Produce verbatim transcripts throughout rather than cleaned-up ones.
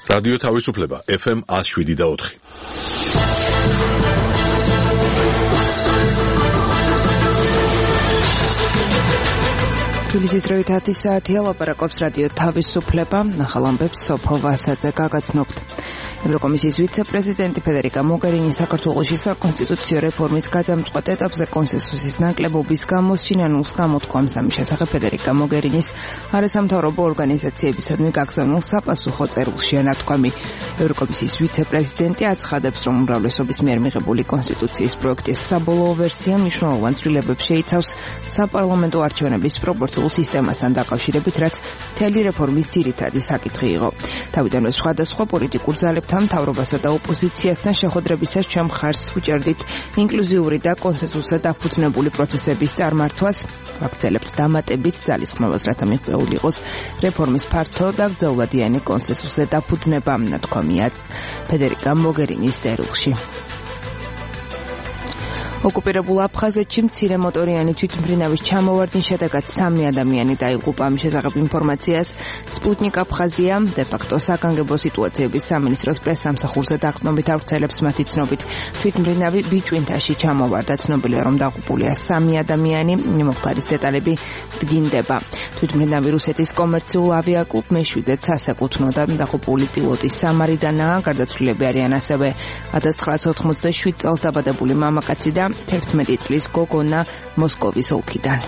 რადიო თავისუფლება ეფ ემ one oh seven და four. თბილისის დროით ათი საათია, ლაპარაკობს რადიო თავისუფლება, ახალ ამბებს სოფო ვასაძე გაგაცნობთ. ევროკომისიის ვიცე-პრეზიდენტი ფედერიკა მოგერინი საქართველოში საკონსტიტუციო რეფორმის გადამწყვეტ ეტაპზე კონსენსუსის ნაკლებობის გამოსჩინა ნულს გამოთქვამს. ამის შესახებ ფედერიკა მოგერინის არასამთავრობო ორგანიზაციებისადმი გაგზავნილ საპასუხო წერილშია ნათქვამი. ევროკომისიის ვიცე-პრეზიდენტი აცხადებს, რომ უმრავლესობის მიერ მიღებული კონსტიტუციის პროექტის საბოლოო ვერსია მნიშვნელოვან ცვლილებებს შეიცავს საპარლამენტო არჩევნების პროპორციულ სისტემასთან დაკავშირებით, რაც მთელი რეფორმის ძირითადი საკითხი იყო. თავიდანვე სხვადასხვა პოლიტიკურ ძალებთან, მთავრობასა და ოპოზიციასთან შეხვედრებისას ჩვენ მხარს ვუჭერდით ინკლუზიური და კონსენსუსზე დაფუძნებული პროცესების წარმართვას, ვაგრძელებთ დამატებით ძალისხმევას, რათა მიღწეული იყოს რეფორმის ფართო და გრძელვადიანი კონსენსუსზე დაფუძნება, ნათქვამია ფედერიკა მოგერინის წერილში. ოკუპირებულ აფხაზეთში მცირე მოტორიანი თვითმფრინავის ჩამოვარდნის შედეგად სამი ადამიანი დაიღუპა. ამის შესახებ ინფორმაციას სპუტნიკ აფხაზია დე-ფაქტო საგანგებო სიტუაციების სამინისტროს პრესსამსახურზე დაყრდნობით ავრცელებს. მათი ცნობით თვითმფრინავი ბიჭვინთაში ჩამოვარდა. ცნობილია, რომ დაღუპულია სამი ადამიანი. მომხდარის დეტალები დგინდება. თვითმფრინავი რუსეთის კომერციულ ავიაკლუბ მეშვიდეთს ასეკუთვნოდა. დაღუპული პილოტი სამარიდანაა. გარდაცვლილები არიან ასევე ათას ცხრაას ოთხმოცდაშვიდ წელს დაბადებული მამაკაცი და თერთმეტი წლის გოგონა მოსკოვის ოლქიდან.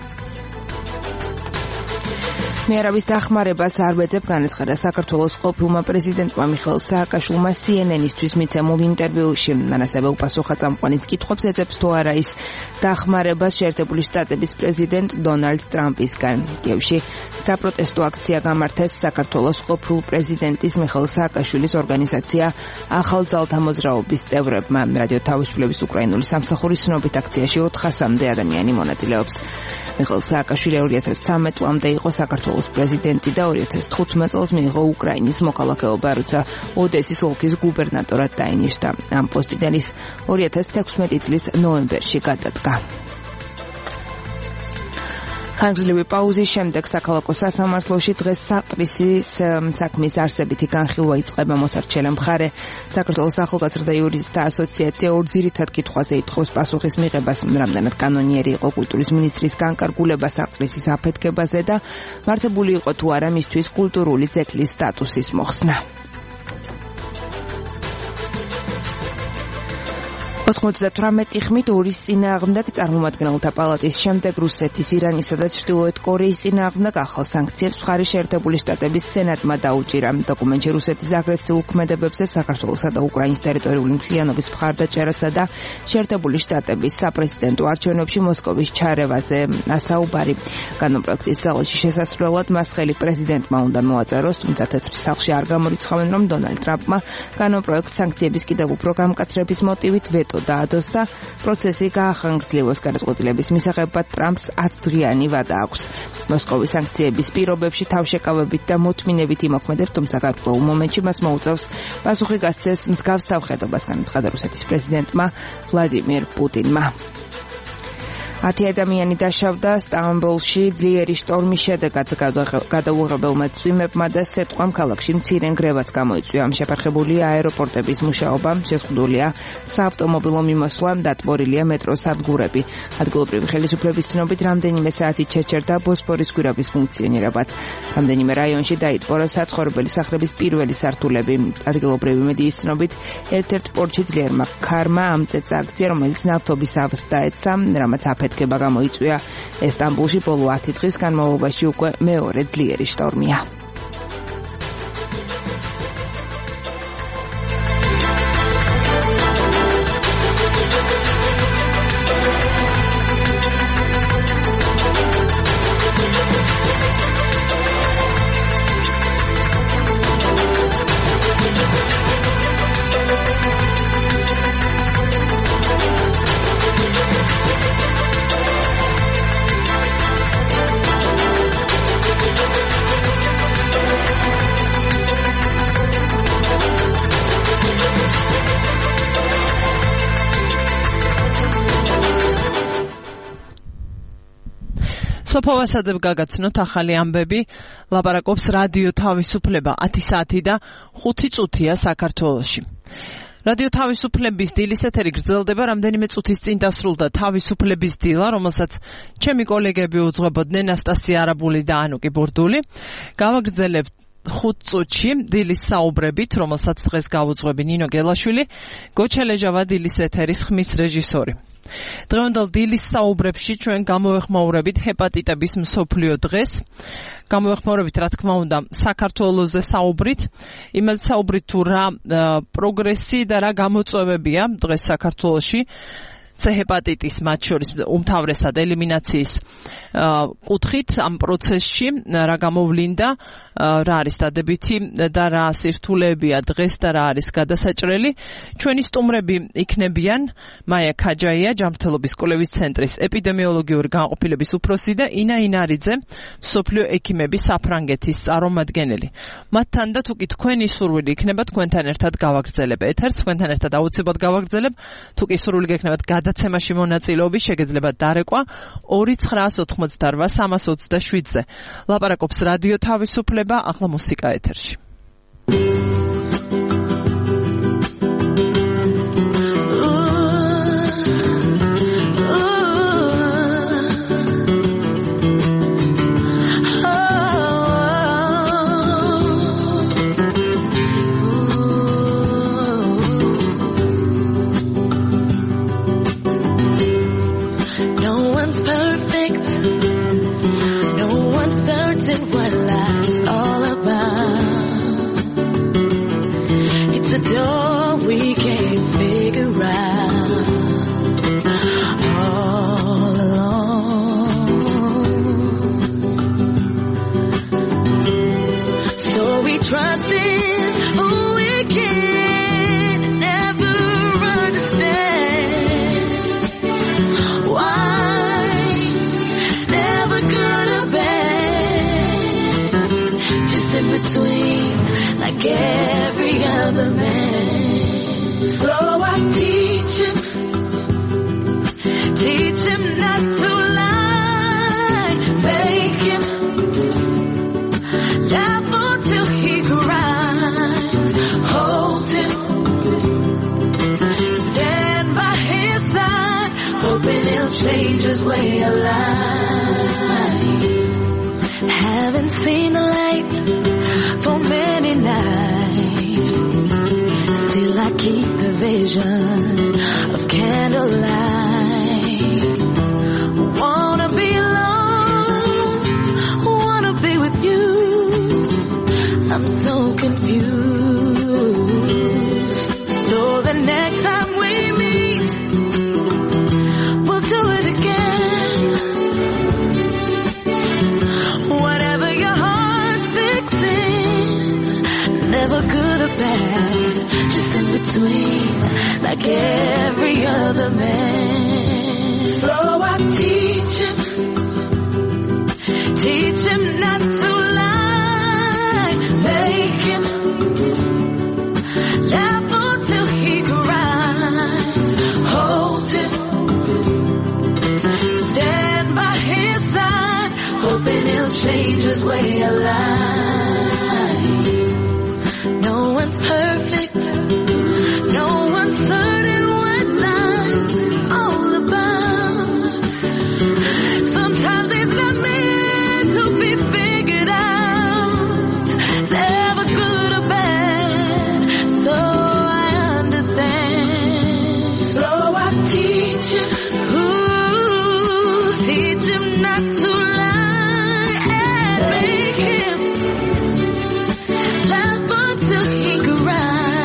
მეარავის დახმარებას არ ვეძებ, განაცხადა საქართველოს ყოფილმა პრეზიდენტმა მიხეილ სააკაშვილმა სი ენ ენ-ისთვის მიცემულ ინტერვიუში. ანასაბელ პასუხა წამყვანის კითხვებს ეძებს თუ არა ის დახმარებას შეერთებული შტატების პრეზიდენტ დონალდ ტრამპისგან. კიევში საპროტესტო აქცია გამართეს საქართველოს ყოფილ პრეზიდენტის მიხეილ სააკაშვილის ორგანიზაცია ახალძალთა მოძრაობის წევრებმა. რადიო თავისუფლების უკრაინული სამსახურის ცნობით აქციაში ოთხასამდე ადამიანი მონაწილეობს. მიხეილ სააკაშვილი ორი ათას ცხრამეტ წლამდე იყო საქართველოს პრეზიდენტი და ორი ათას თხუთმეტ წელს მიიღო უკრაინის მოქალაქეობა, როცა ოდესის ოლქის გუბერნატორად დაინიშნა. ამ პოსტიდან ის ორი ათას თექვსმეტი წლის ნოემბერში გადადგა. ხანგრძლივი პაუზის შემდეგ საქალაქო სასამართლოში დღეს საპრისის საქმის არსებითი განხილვა იწყება. მოსარჩელე მხარე საქართველოს ახალგაზრდა იურისტთა ასოციაცია ორ ძირითად კითხვაზე ითხოვს პასუხის მიღებას, რამდენად კანონიერი იყო კულტურის მინისტრის განკარგულება საწყისის აფეთქებაზე და მართებული იყო თუ არა მისთვის კულტურული ძეგლის სტატუსის მოხსნა. ოცდათვრამეტი ხმით ორის წინააღმდეგ წარმომადგენელთა პალატის შემდეგ რუსეთის, ირანისა და ჩრდილოეთ კორეის წინააღმდეგ ახალ სანქციებს მხარი შეერთებული შტატების სენატმა დაუჭირა. დოკუმენტში რუსეთის აგრესიულ ქმედებებზე საქართველოსა და უკრაინის ტერიტორიული მთლიანობის მხარდაჭერასა და შეერთებული შტატების საპრეზიდენტო არჩევნებში მოსკოვის ჩარევაზე ასაუბარი. კანონპროექტის ძალაში შესასვლელად მას ხელი პრეზიდენტმა უნდა მოაწეროს, თუმცა თეთრ სახლში არ გამორიცხავენ, რომ დონალდ ტრამპმა კანონპროექტ სანქციების კიდევ უფრო გამკაცრების მოტივით ვეტო დაადოს და პროცესი გაახანგრძლივოს. გადაწყვეტილების მისაღებად ტრამპს ათდღიანი ვადა აქვს. მოსკოვის სანქციების პირობებში თავშეკავებით და მოთმინებით იმოქმედებს, თუმცა გარკვეულ მომენტში მას მოუწევს პასუხი გასცეს მსგავს თავხედობას, განაცხადა რუსეთის პრეზიდენტმა ვლადიმირ პუტინმა. ათი ადამიანი დაშავდა სტამბოლში ძლიერი შტორმის შედეგად. გადაუღებელმა წვიმებმა და სეტყვამ ქალაქში მცირე ნგრევაც გამოიწვია. შეფარხებულია აეროპორტების მუშაობა, შეზღუდულია საავტომობილო მიმოსვლა, დატბორილია მეტროს სადგურები. ადგილობრივი ხელისუფლების ცნობით რამდენიმე საათით შეჩერდა ბოსფორის გვირაბის ფუნქციონირებაც. რამდენიმე რაიონში დაიტბორა საცხოვრებელი სახლების პირველი სართულები. ადგილობრივი მედიის ცნობით ერთ-ერთ პორტში ძლიერმა ქარმა ამ წელს აქცია, რომელიც ნავთობის ავზს დაეცა, რამაც აფეთქება გამოიწვია. ესტამბულში ბოლო ათი დღის განმავლობაში უკვე მეორე ძლიერი შტორმია. სოფავასაძებ გაგაცნოთ ახალი ამბები, ლაპარაკობს რადიო თავისუფლება ათი საათი და ხუთი წუთია საქართველოში. რადიო თავისუფლების დილის ეთერი გრძელდება, რამდენიმე წუთის წინ დასრულდა თავისუფლების დილა, რომელსაც ჩემი კოლეგები უძღვებოდნენ ანასტასია არაბული და ანუკი ბურდული. გავაგრძელებთ ხუთ წუთში დილის საუბრებით, რომელსაც დღეს გავუძღვები ნინო გელაშვილი, გოჩელეჯავა დილის ეთერის ხმის რეჟისორი. დღევანდელ დილის საუბრებში ჩვენ გამოვეხმაურებით ჰეპატიტების მსოფლიო დღეს. გამოვეხმაურებით, რა თქმა უნდა, საქართველოზე საუბრით, იმაზე საუბრით თუ რა პროგრესი და რა გამოწვევებია დღეს საქართველოში C ჰეპატიტის მათ შორის უმთავრესად ელიმინაციის კუთხით ამ პროცესში რა გამოვლინდა, რა არის დადებითი და რა სირთულეებია დღეს და რა არის გადასაჭრელი. ჩვენი სტუმრები იქნებიან მაია ქაჯაია, ჯანმრთელობის კვლევის ცენტრის ეპიდემიოლოგიური განყოფილების უფროსი და ინა ინარიძე, მსოფლიო ექიმების საფრანგეთის წარმომადგენელი. მათთან და თუ კი თქვენი სურვილი იქნება, თქვენთან ერთად გავაგრძელებ ეთერს, თქვენთან ერთად აუცილებლად გავაგრძელებ. თუ კი სურვილი გექნებათ გადაცემაში მონაწილეობის, შეგეძლებათ დარეკვა ორი ცხრაას ოთხმოცდარვა სამას ოცდაშვიდზე. ლაპარაკობს რადიო თავისუფლება, ახლა მუსიკა ეთერში. Change his way of life. Haven't seen the light for many nights. Still I keep the vision of candlelight. Wanna be alone, wanna be with you. I'm so confused. So the next time we meet, do it again. Whatever your heart's fixing, never good or bad, just in between, like every other man. So I teach him, teach him not to lie, make him laugh until he cries, hold him, hoping he'll change his way of life. No one's perfect, no one's certain what life's all about. Sometimes it's not meant to be figured out, never good or bad, so I understand. So I teach him, ooh, teach him not to make him laugh until he cries.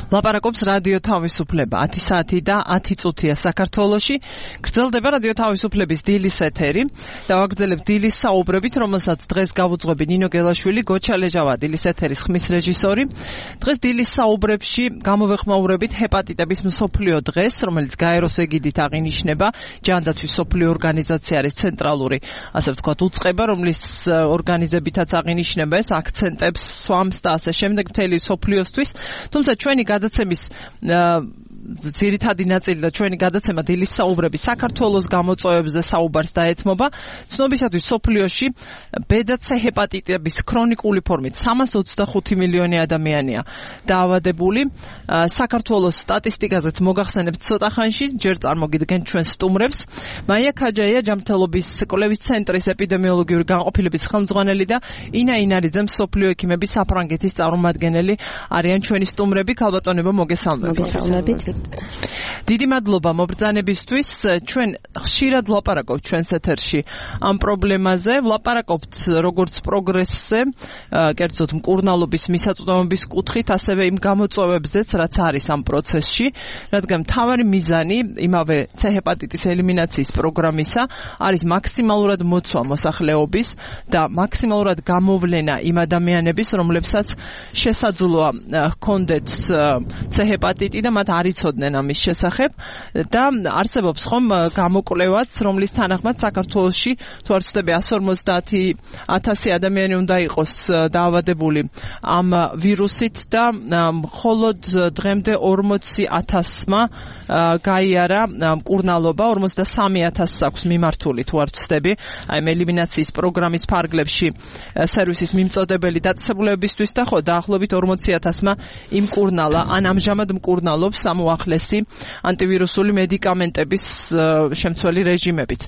ლაპარაკობს რადიო თავისუფლება ათი საათი და ათი წუთია საქართველოში. გრძელდება რადიო თავისუფლების დილის ეთერი და ვაგრძელებთ დილის საუბრებით, რომელსაც დღეს გავუძღვები ნინო გელაშვილი, გოჩა ლეჟავა, დილის ეთერის ხმის რეჟისორი. დღეს დილის საუბრებში გამოვეხმაურებით ჰეპატიტების მსოფლიო დღეს, რომელიც გაეროს ეგიდით აღინიშნება. ჯანდაცვის მსოფლიო ორგანიზაცია არის ცენტრალური, ასე ვთქვათ, უწყება, რომლის ორგანიზებითაც აღინიშნება ეს აქცენტებს სვამს და ასე შემდეგ მთელი მსოფლიოსთვის. თუმცა ჩვენი გადაცემის ძირითადი ნაწილი და ჩვენი გადაცემა დილის საუბრები საქართველოს გამოწვევებზე საუბარს დაეთმობა. ცნობისათვის მსოფლიოში ბ და ცე ჰეპატიტების ქრონიკული ფორმით სამას ოცდახუთი მილიონი ადამიანია დაავადებული. საქართველოს სტატისტიკაზეც მოგახსენებთ ცოტა ხანში, ჯერ წარმოგიდგენთ ჩვენ სტუმრებს. მაია ქაჯაია, ჯანმრთელობის კვლევის ცენტრის ეპიდემიოლოგიური განყოფილების ხელმძღვანელი და ინა ინარიძე, მსოფლიო ექიმების საფრანგეთის წარმომადგენელი არიან ჩვენი სტუმრები. ქალბატონებო, მოგესალმებით. მოგესალმებით. დიდი მადლობა მობრძანებისთვის. ჩვენ ხშირად ვლაპარაკობთ ჩვენს ეთერში ამ პრობლემაზე, ვლაპარაკობთ როგორც პროგრესზე, კერძოდ მკურნალობის მისაწვდომობის კუთხით, ასევე იმ გამოწვევებზეც, რაც არის ამ პროცესში, რადგან მთავარი მიზანი იმავე ცე ჰეპატიტის ელიმინაციის პროგრამისა არის მაქსიმალურად მოცვა მოსახლეობის და მაქსიმალურად გამოვლენა იმ ადამიანების, რომლებსაც შესაძლოა ჰქონდეთ ცე ჰეპატიტი და მათ არ იცოდნენ ამის შესახებ და არსებობს ხომ გამოკვლევაც, რომლის თანახმად საქართველოში თუ არ ვცდები εκατს ორმოცდაათი ათასი ადამიანი უნდა იყოს დაავადებული ამ ვირუსით და მხოლოდ დღემდე ორმოცი ათასმა გაიარა მკურნალობა, ორმოცდასამი ათასს აქვს მიმართული თუ არ ვცდები აი ელიმინაციის პროგრამის ფარგლებში სერვისის მიმწოდებელი დაწესებულებისთვის და ხო დაახლოებით ორმოცი ათასმა იმკურნალა ან ამჟამად მკურნალობს ამ უახლესი ანტივირუსული მედიკამენტების შემცველი რეჟიმებით.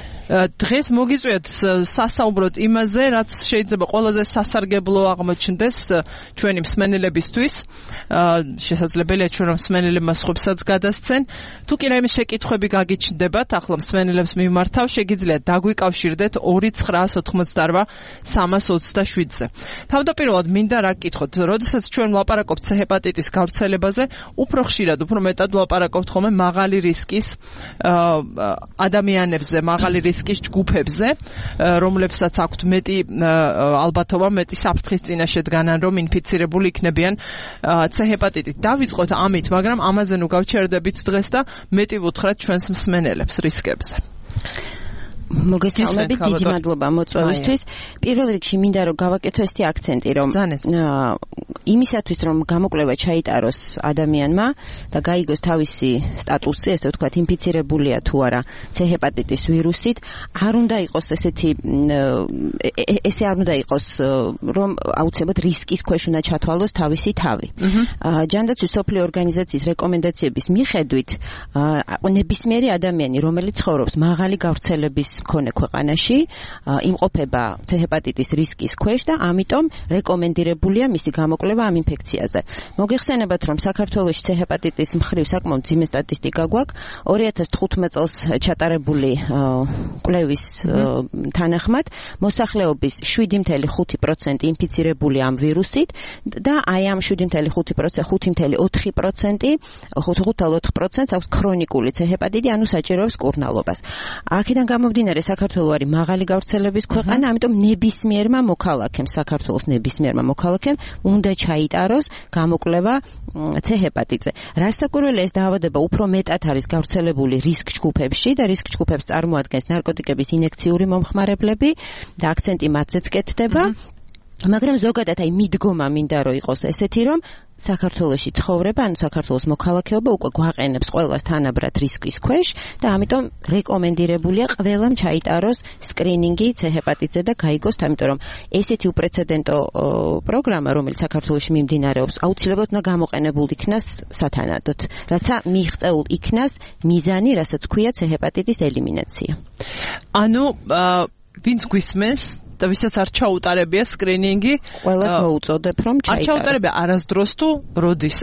დღეს მოგიწვიეთ სასაუბროთ იმაზე, რაც შეიძლება ყველაზე სასარგებლო აღმოჩნდეს ჩვენი მსმენელებისთვის. შესაძლებელია ჩვენ მსმენელებმა სხვებსაც გადასცენ. თუ კი რაიმე შეკითხვები გაგიჩნდებათ, ახლა მსმენელებს მიმართავ, შეგიძლიათ დაგვიკავშირდეთ ორი ცხრაას ოთხმოცდარბა სამას ოცდაშვიდზე. თავდაპირველად მინდა რა გკითხოთ, როდესაც ჩვენ ვლაპარაკობთ ცე ჰეპატიტის გავრცელებაზე, უფრო ხშირად, უფრო მეტად ვლაპარაკობთ ხოლმე მაღალი რისკის ადამიანებზე, მაღალი რისკის ის ჯგუფებზე, რომლებსაც აქვთ მეტი ალბათობა, მეტი საფრთხის წინაშე დგანან, რომ ინფიცირებული იქნებიან ცე ჰეპატიტით. დავიწყოთ ამით, მაგრამ ამაზე ნუ გავჩერდებით დღეს და მეტი ვუთხრათ ჩვენს მსმენელებს რისკებზე. მოგესალმებით, დიდი მადლობა მოწვევისთვის. პირველ რიგში მინდა რომ გავაკეთო ესეთი აქცენტი, რომ იმისათვის რომ გამოკვლევა ჩაიტაროს ადამიანმა და გაიგოს თავისი სტატუსი, ესე ვთქვათ, ინფიცირებულია თუ არა ცე ჰეპატიტის ვირუსით, არ უნდა იყოს ესეთი ესე არ უნდა იყოს, რომ აუცილებლად რისკის ქვეშ უნდა ჩათვალოს თავისი თავი. ჯანდაცვის მსოფლიო ორგანიზაციის რეკომენდაციების მიხედვით, ნებისმიერი ადამიანი, რომელიც ცხოვრობს მაღალი გავრცელების მქონე ქვეყანაში, იმყოფება ცე ჰეპატიტის რისკის ქვეშ და ამიტომ რეკომენდირებულია მისი გამოკვლევა ამ ინფექციაზე. მოგეხსენებათ, რომ საქართველოში ცე ჰეპატიტის მხრივ საკმაოდ მძიმე სტატისტიკა გვაქვს. ორი ათას თხუთმეტ წელს ჩატარებული კვლევის თანახმად მოსახლეობის შვიდი მცდარი ხუთი პროცენტი ინფიცირებული ამ ვირუსით და აი ამ შვიდი მცდარი ხუთი პროცენტი ხუთი მცდარი ოთხი პროცენტი ხუთი მცდარი ოთხი პროცენტს აქვს ქრონიკული ცე ჰეპატიტი, ანუ საჭიროებს მკურნალობას. აქედან გამომდინარე, საქართველო არის მაღალი გავრცელების ქვეყანა, ამიტომ ნებისმიერმა მოქალაქემ, საქართველოს ნებისმიერმა მოქალაქემ უნდა ჩაიტაროს გამოკვლევა ცე ჰეპატიტზე. რასაკვირველია, ეს დაავადება უფრო მეტად არის გავრცელებული რისკ ჯგუფებში და რისკ ჯგუფებს წარმოადგენს ნარკოტიკების ინექციური მომხმარებლები და აქცენტი მათზეც კეთდება. მაგრამ ზოგადად აი მიდგომა მინდა რომ იყოს ესეთი, რომ საქართველოში ცხოვრება, ანუ საქართველოს მოქალაქეობა უკვე გვაყენებს ყველას თანაბრად რისკის ქვეშ და ამიტომ რეკომენდირებულია ყველამ ჩაიტაროს სკრინინგი ცე ჰეპატიტზე და გაიგოს, ამიტომ რომ ესეთი უპრეცედენტო პროგრამა, რომელიც საქართველოში მიმდინარეობს, აუცილებლად უნდა გამოყენებულ იქნას სათანადოდ, რათა მიიღწეულ იქნას მიზანი, რასაც ქვია ცე ჰეპატიტის ელიმინაცია. ანუ ვინც გვისმენს და ვისაც არ ჩაუტარებია სკრინინგი, ყველას მოუწოდებ რომ ჩაიტაროს. არ ჩაუტარებია არასდროს თუ როდის, აი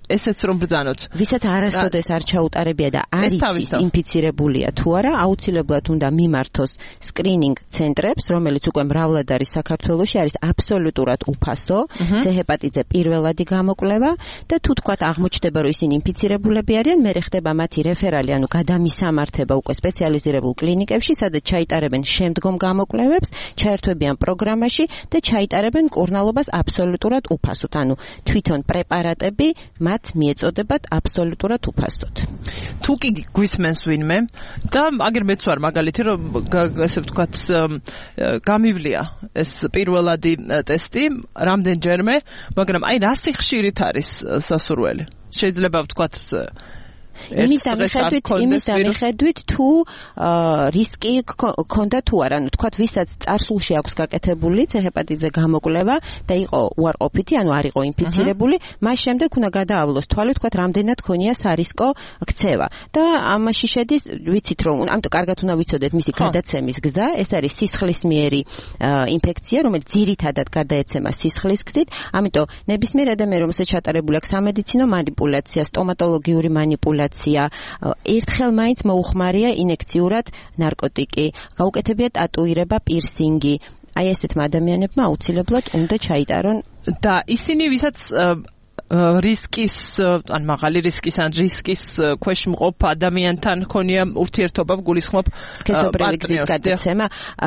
ესეც რომ ბრძანოთ. ვისაც არასოდეს არ ჩაუტარებია და არ იცის ინფიცირებულია თუ არა, აუცილებლად უნდა მიმართოს სკრინინგ ცენტრებს, რომელიც უკვე მრავლად არის საქართველოში, არის აბსოლუტურად უფასო, C ჰეპატიტზე პირველადი გამოკვლევა და თუ თქვათ აღმოჩნდება, რომ ისინი ინფიცირებულები არიან, მერე ხდება მათი რეფერალი, ანუ გადამისამართება უკვე სპეციალიზირებულ კლინიკებში, სადაც ჩაიტარებენ შემდგომ გამოკვლევებს, ჩაერთვებიან პროგრამაში და ჩაიტარებენ მკურნალობას აბსოლუტურად უფასოდ, ანუ თვითონ პრეპარატები მათ მიეწოდებათ აბსოლუტურად უფასოდ. თუ კი გვისმენს ვინმე და აგერ მეც ვარ მაგალითი რომ ესე ვთქვათ გამივლია ეს პირველადი ტესტი რამდენჯერმე, მაგრამ აი რა სიხშირით არის სასურველი? შეიძლება ვთქვათ იმის ამიხედვით, იმის ამიხედვით თუ რისკი ქონდა თუ არა, ანუ თქვათ ვისაც წარსულში აქვს გაკეთებული C ჰეპატიტზე გამოკვლევა და იყო უარყოფითი, ანუ არ იყო ინფიცირებული, მას შემდეგ უნდა გადაავლოს თვალი, თქვათ რამდენად ქონია სარისკო ქცევა. და ამაში შედის, ვიცით რომ, ამიტომ კარგად უნდა ვიცოდეთ მისი გადაცემის გზა, ეს არის სისხლისმიერი ინფექცია, რომელიც ძირითადად გადაეცემა სისხლის გზით, ამიტომ ნებისმიერ ადამიანს რომელსაც ჩატარებული აქვს სამედიცინო манипуляცია, სტომატოლოგიური манипуляცია ერთხელ მაინც მოუხმარია ინექციურად ნარკოტიკი, გაუკეთებია ტატუირება, პირსინგი. აი ესეთმა ადამიანებმა აუცილებლად უნდა ჩაიტარონ და ისინი ვისაც რისკის, ან მაღალი რისკის, ან რისკის ქვეშ მყოფ ადამიანთან ქონია ურთიერთობა, გულისხმობ სქესობრივი გზით გადაცემა.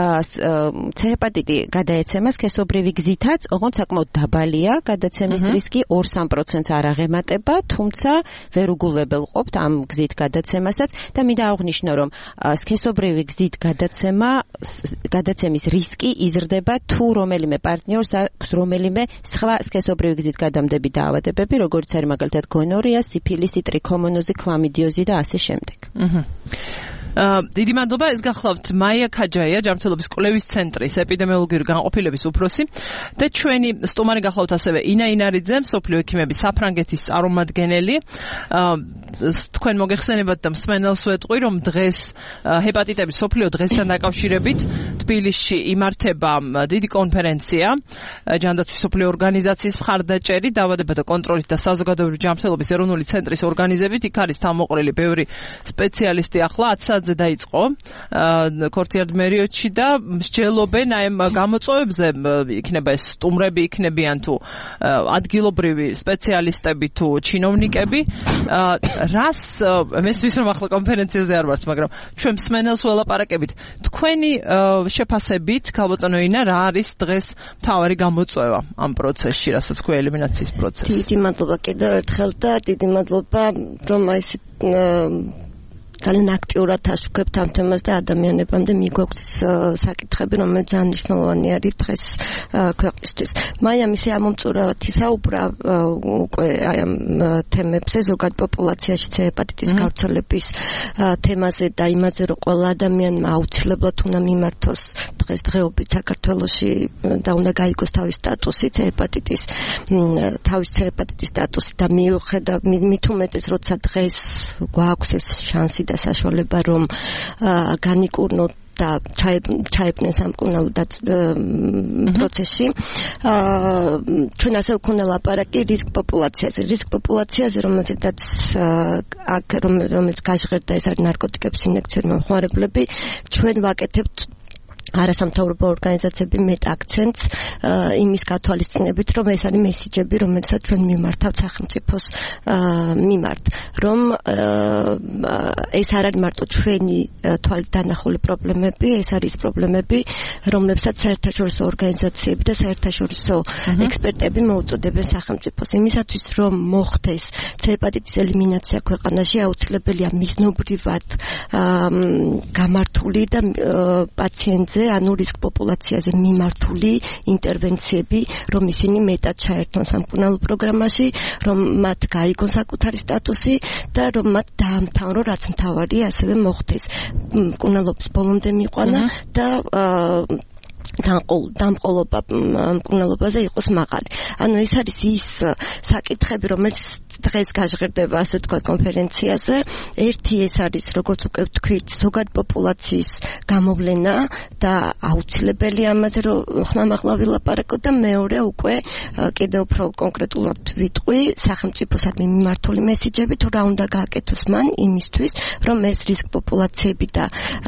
C ჰეპატიტი გადაეცემა სქესობრივი გზითაც, ოღონდ საკმაოდ დაბალია გადაცემის რისკი, ორ სამ პროცენტს არ აღემატება, თუმცა ვერ უგულებელყოფთ ამ გზით გადაცემასაც და მინდა აღვნიშნო, რომ სქესობრივი გზით გადაცემა, გადაცემის რისკი იზრდება თუ რომელიმე პარტნიორს აქვს რომელიმე სხვა სქესობრივი გზით გადამდები დაავადებები, როგორც არის მაგალითად გონორია, სიფილისი, ტრიქომონოზი, ქლამიდიოზი და ასე შემდეგ. აჰა. დიდი მადლობა, ეს გახლავთ მაია ქაჯაია, ჯანმრთელობის კვლევის ცენტრის ეპიდემიოლოგიური განყოფილების უფროსი და ჩვენი სტუმარი გახლავთ ასევე ინა ინარიძე, მსოფლიო ექიმების საფრანგეთის წარმომადგენელი. თქვენ მოგეხსენებათ და მსმენელს ვეტყვი, რომ დღეს ჰეპატიტების მსოფლიო დღესთან დაკავშირებით თბილისში იმართება დიდი კონფერენცია ჯანდაცვის მსოფლიო ორგანიზაციის მხარდაჭერი, დაავადებათა კონტროლის და საზოგადოებრივი ჯანმრთელობის ეროვნული ცენტრის ორგანიზებით. იქ არის თავმოყრილი ბევრი სპეციალისტი. ახლა ათს საათზე დაიწყო ქორთიარდმერიოდში და მსჯელობენ აი ამ გამოწვევებზე, იქნება ეს სტუმრები იქნებიან თუ ადგილობრივი სპეციალისტები თუ ჩინოვნიკები. რას მესმის რომ ახლა კონფერენციაზე არ ვართ, მაგრამ ჩვენ მსმენელს ველაპარაკებით. თქვენი შეფასებით, ქალბატონო ინა, რა არის დღეს მთავარი გამოწვევა ამ პროცესში, რასაც ქვია ელიმინაციის პროცესი? დიდი მადლობა კიდევ ერთხელ და დიდი მადლობა, რომ აი ეს ძალიან აქტიურად ასუქებთ ამ თემას და ადამიანებამდე მიგვაქვს საკითხები, რომელიც ძალიან მნიშვნელოვანი არის დღეს ქვეყნისთვის. მაიამ ისე ამომწურავად ისაუბრა უკვე აი ამ თემებზე, ზოგად პოპულაციაში C ჰეპატიტის გავრცელების თემაზე და იმაზე, რომ ყველა ადამიანმა აუცილებლად უნდა მიმართოს დღესდღეობით საქართველოში და უნდა გაიგოს თავის სტატუსი C ჰეპატიტის თავის C ჰეპატიტის სტატუსი და მიუხედავ მით უმეტეს, როცა დღეს გვაქვს ეს შანსი და საშუალება რომ განიკურნოთ და ჩაეპნეს ამ მკურნალო პროცესში. ჩვენ ასე ვქონდა ლაპარაკი რისკ პოპულაციაზე. რისკ პოპულაციაზე, რომელზედაც აქ რომელიც გაჟღერდა, ეს არის ნარკოტიკების ინექციური მომხმარებლები, ჩვენ ვაკეთებთ არასამთავრობო ორგანიზაციები მეტ აქცენტს იმის გათვალისწინებით, რომ ეს არის მესიჯები, რომელსაც ჩვენ მიმართავთ სახელმწიფოს მიმართ, რომ ეს არ არის მარტო ჩვენი თვალით დანახული პრობლემები, ეს არის პრობლემები, რომლებსაც საერთაშორისო ორგანიზაციები და საერთაშორისო ექსპერტები მოუწოდებენ სახელმწიფოს. იმისათვის, რომ მოხდეს C ჰეპატიტის ელიმინაცია ქვეყანაში, აუცილებელია მიზნობრივად გამართული და პაციენტზე ანუ რისკ პოპულაციაზე მიმართული ინტერვენციები, რომ ისინი მეტად ჩაერთონ სამკურნალო პროგრამაში, რომ მათ გაიგონ საკუთარი სტატუსი და რომ მათ დაამთავრონ, რაც მთავარია, ასევე მოხდეს მკურნალობის ბოლომდე მიყვანა და დამყოლობა მკურნალობაზე იყოს მაღალი. ანუ ეს არის ის საკითხები, რომელიც დღეს გაჟღერდება, ასე ვთქვათ, კონფერენციაზე. ერთი ეს არის, როგორც უკვე ვთქვით, ზოგად პოპულაციის გამოვლენა და აუცილებელი ამაზე, რომ ხმამაღლა ვილაპარაკოთ და მეორე უკვე კიდევ უფრო კონკრეტულად ვიტყვი, სახელმწიფოსადმი მიმართული მესიჯები, თუ რა უნდა გააკეთოს მან იმისთვის, რომ ეს რისკ პოპულაციები და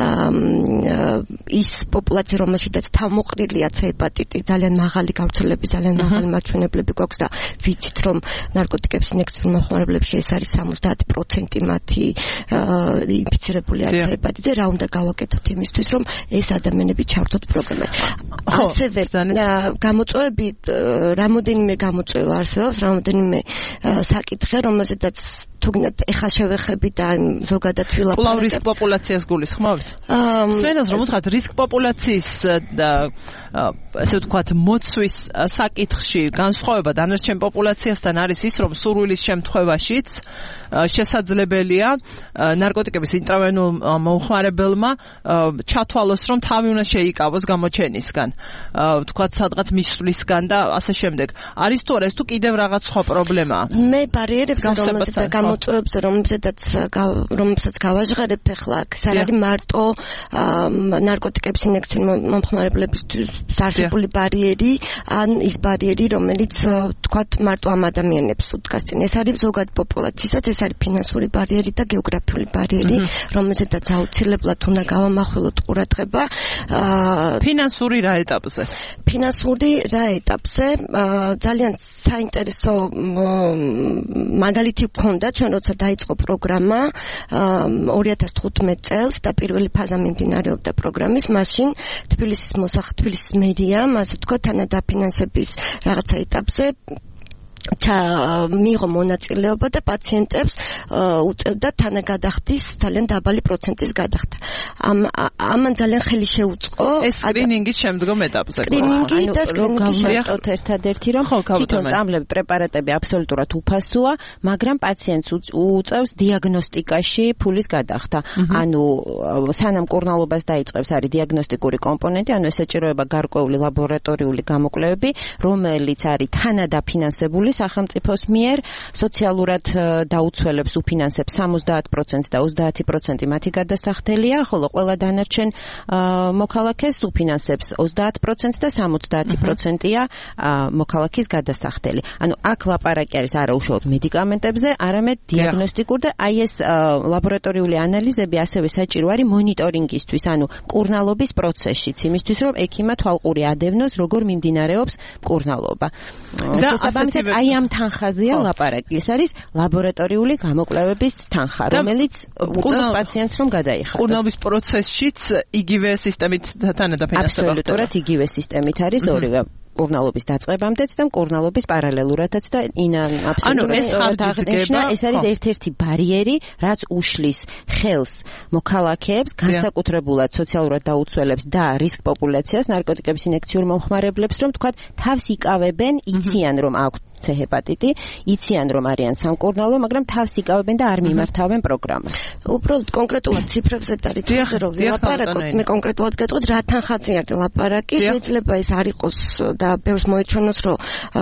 ის პოპულაცია, რომელშიც თავმოყრილია ჰეპატიტი, ძალიან მაღალი გავრცელების, ძალიან მაღალი მაჩვენებლები გვაქვს და ვიცით, რომ ნარკოტიკების ინექციურ მოხმარებლებში ეს არის სამოცდაათი პროცენტი მათი ინფიცირებული არის ჰეპატიტზე, რა უნდა გავაკეთოთ იმისთვის, რომ ეს ადამიანები ჩავთოთ პროგრამას. ასევე გამოწვევები, რამოდენიმე გამოწვევა არსებობს, რამოდენიმე საკითხი, რომელზედაც თუნდაც ეხა შევეხები და ზოგადად ვილაპარაკებ. კვლავ რისკ პოპულაციას გულისხმობთ? სვენას რომ ვთქვათ, რისკ პოპულაციის და ასე ვთქვათ, მოცვის საკითხში განსხვავება დანარჩენ პოპულაციასთან არის ის, რომ სურვილის შემთხვევაშიც შესაძლებელია ნარკოტიკების ინტრავენულ მომხმარებელმა ჩათვალოს, რომ თავი უნდა შეიკავოს გამოჩენისგან, ვთქვათ, სადღაც მისვლისგან და ასე შემდეგ. არის თუ არა ეს თუ კიდევ რაღაც სხვა პრობლემაა? მე ბარიერებს რომელზედაც გამოწვევებს, რომელზედაც რომელსაც გავაჟღერებ ახლა, ეს არ არის მარტო ნარკოტიკების ინექციურ მომხმარებლებისთვის არსებული ბარიერი, ან ის ბარიერი, რომელიც ვთქვათ, მარტო ამ ადამიანებს უდგას წინ. ეს არის ზოგად პოპულაციისად, ეს არის ფინანსური ბარიერი და გეოგრაფიული ბარიერი, რომელზედაც აუცილებლად უნდა გავამახვილოთ ყურადღება. ფინანსური რა ეტაპზე? ფინანსური რა ეტაპზე? ძალიან საინტერესო მაგალითი გქონდა, ჩვენ როცა დაიწყო პროგრამა ორი ათას თხუთმეტ წელს და პირველი ფაზა მიმდინარეობდა პროგრამის, მაშინ თბილისის მოსახ თბილისის მერიამ, ასე ვთქვათ, თანადაფინანსების რაღაცა ეტაპზე მიიღო მონაწილეობა და პაციენტებს უწევდა თანაგადახდის ძალიან დაბალი პროცენტის გადახდა. ამ ამან ძალიან ხელი შეუწყო ეს სკრინინგის შემდგომ ეტაპზე. სკრინინგი და სკრინინგის გავიახოთ ერთადერთი, რომ თვითონ წამლები პრეპარატები აბსოლუტურად უფასოა, მაგრამ პაციენტს უწევს დიაგნოსტიკაში ფულის გადახდა. ანუ სანამ მკურნალობას დაიწყებს არის დიაგნოსტიკური კომპონენტი, ანუ ეს ეჭიროება გარკვეული ლაბორატორიული გამოკვლევები, რომელიც არის თანადაფინანსებული სახელმწიფოს მიერ, სოციალურად დაუცველებს უფინანსებს სამოცდაათ პროცენტს და ოცდაათი პროცენტი მათი გადასახდელია, ხოლო ყველა დანარჩენ მოქალაქეს უფინანსებს ოცდაათ პროცენტს და სამოცდაათი პროცენტია მოქალაქის გადასახდელი. ანუ აქ ლაპარაკი არის არა უშუალოდ მედიკამენტებზე, არამედ დიაგნოსტიკურ და აი ეს ლაბორატორიული ანალიზები ასევე საჭირო არის მონიტორინგისთვის, ანუ მკურნალობის პროცესშიც, იმისთვის რომ ექიმმა თვალყური ადევნოს, როგორ მიმდინარეობს მკურნალობა. შესაბამისად აი ამ თანხაზეა ლაპარაკი. ეს არის ლაბორატორიული გამოკვლევების თანხა, რომელიც უწევს პაციენტს რომ გადაიხადოს. მკურნალობის პროცესშიც იგივე სისტემით თანადაფინანსება. აბსოლუტურად იგივე სისტემით არის ორივე. მკურნალობის დაწყებამდეც და მკურნალობის პარალელურადაც და ინა აბსოლუტურად აღნიშნა, ეს არის ერთ-ერთი ბარიერი, რაც უშლის ხელს მოქალაქეებს, განსაკუთრებულად სოციალურად დაუცველებს და რისკ პოპულაციას, ნარკოტიკების ინექციურ მომხმარებლებს, რომ თქვათ, თავს იკავებენ, იციან რომ აქვთ ჰეპატიტი, იციან რომ არიან სამკურნალო, მაგრამ თავს იკავებენ და არ მიმართავენ პროგრამას. უბრალოდ კონკრეტულად ციფრებზე დაrit რომ ვილაპარაკოთ, მე კონკრეტულად გეტყვით რა თანხაზე არის ლაპარაკი, შეიძლება ეს არ იყოს და ბევრს მოეჩვენოს, რომ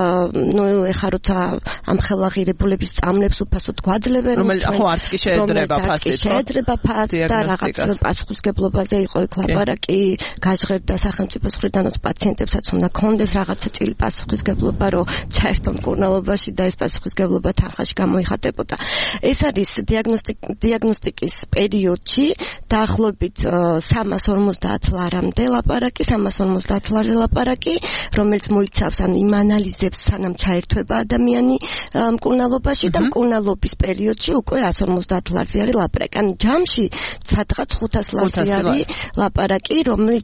ნუ ეხა როცა ამ ხელაღირებულების წამლებს უფასოდ გვაძლევენ, რომელიც ხო არც კი შეედრება ფასით, შეედრება ფასს და რაღაც პასუხისგებლობაზე იყო ეგ ლაპარაკი, გაჟღერდა სახელმწიფოს მხრიდანაც პაციენტებსაც უნდა ქონდეს რაღაცა წილი პასუხისგებლობა, რომ ჩაერთონ მკურნალობაში და ეს პასუხისგებლობა თანხაში გამოიხატებოდა. ეს არის დიაგნოსტიკის პერიოდში დაახლოებით სამას ორმოცდაათ ლარამდე ლაპარაკი, სამას ორმოცდაათ ლარზე ლაპარაკი, რომელიც მოიცავს ანუ იმ ანალიზებს, სანამ ჩაერთვება ადამიანი მკურნალობაში და მკურნალობის პერიოდში უკვე εκατს ორმოცდაათ ლარზე არის ლაპარაკი. ანუ ჯამში სადღაც ხუთას ლარზე არის ლაპარაკი, რომელიც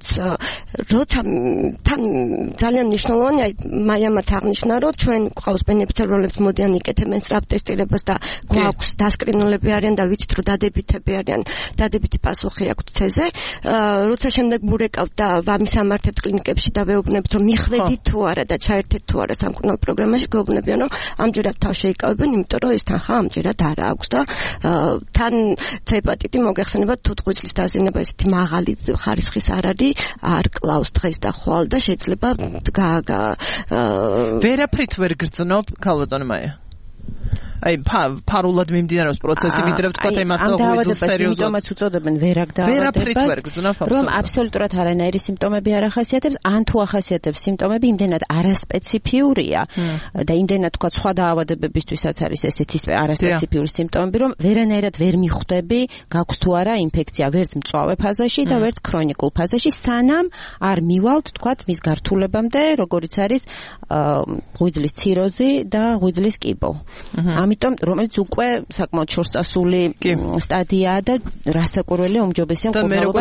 როცა თან ძალიან მნიშვნელოვანია, მაიამაც აღნიშნა, რომ ჩვენ ყავს ბენეფიციარებს მოდიან იკეთებენ სწრაფ ტესტირებას და გვაქვს დასკრინულები არიან და ვიცით რომ დადებითები არიან, დადებითი პასუხი აქვთ ცეზე. როცა შემდეგ მურეკავთ და ვამის ამართებთ კლინიკებში და ვეუბნებთ რომ მიხვედით თუ არა და ჩაერთეთ თუ არა სამკურნალო პროგრამაში, გვეუბნებიან რომ ამჯერად თავს შეიკავებენ, იმიტომ რომ ეს თანხა ამჯერად არ აქვს და თან ჰეპატიტი მოგეხსენებათ თუ ღვიძლის დაზიანება ესეთი მაღალი ხარისხის არ არის, არ კლავს დღეს და ხვალ და შეიძლება ვერაფრით ვერ გრძნობ ქალბატონო მაია აი ფარულად მიმდინარეობს პროცესი ვიდრე ვთქვა აი მართლა სიმპტომებს უწოდებენ ვერაგ დაავადებას რომ აბსოლუტურად არანაირი სიმპტომები არ ახასიათებს ან თუ ახასიათებს სიმპტომები იმდენად არასპეციფიურია და იმდენად თქვა სხვა დაავადებებისთვისაც არის ესეთი არასპეციფიური სიმპტომები რომ ვერანაირად ვერ მიხვდები გაქვს თუ არა ინფექცია ვერც მწვავე ფაზაში და ვერც ქრონიკულ ფაზაში სანამ არ მივალთ თქვა მის გართულებამდე როგორიც არის ღვიძლის ციროზი და ღვიძლის კიბო ამიტომ რომელიც უკვე საკმაოდ შორსწასული სტადიაა და რასაკვირველია უმჯობესია მკურნალობა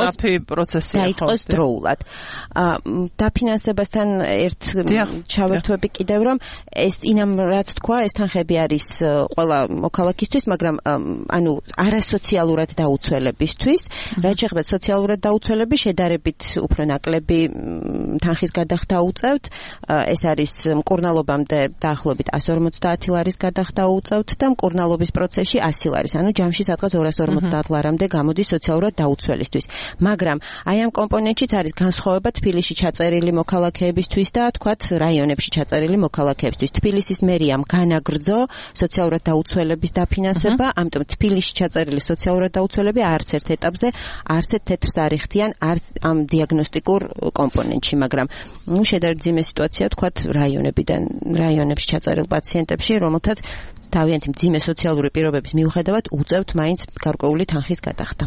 დაიწყოს დროულად. დაფინანსებასთან ერთ ჩავერთვები კიდევ რომ ეს ინამ რაც თქვა ეს თანხები არის ყველა მოქალაქისთვის, მაგრამ ანუ არასოციალურად დაუცველებისთვის, რაც შეეხება სოციალურად დაუცველები შედარებით უფრო ნაკლები თანხის გადახდა უწევთ. ეს არის მკურნალობამდე დაახლოებით εκατს ორმოცდაათი ლარის გადახდა უწევთ და მკურნალობის პროცესში ასი ლარის, ანუ ჯამში სადღაც ორას ორმოცდაათ ლარამდე გამოდის სოციალურად დაუცველისთვის. მაგრამ აი ამ კომპონენტშიც არის განსხვავება თბილისში ჩაწერილი მოქალაქეებისთვის და თქვათ რაიონებში ჩაწერილი მოქალაქეებისთვის. თბილისის მერიამ განაგრძო სოციალურად დაუცველების დაფინანსება, ამიტომ თბილისში ჩაწერილი სოციალურად დაუცველები არც ერთ ეტაპზე არც ერთ თეთრს არ იხდიან ამ დიაგნოსტიკურ კომპონენტში, მაგრამ ნუ შედარებით მძიმე სიტუაცია თქვათ რაიონებიდან რაიონებში ჩაწერილ პაციენტებში, რომელთაც თავიანთი მძიმე სოციალური პირობების მიუხედავად უწევთ მაინც გარკვეული თანხის გადახდა.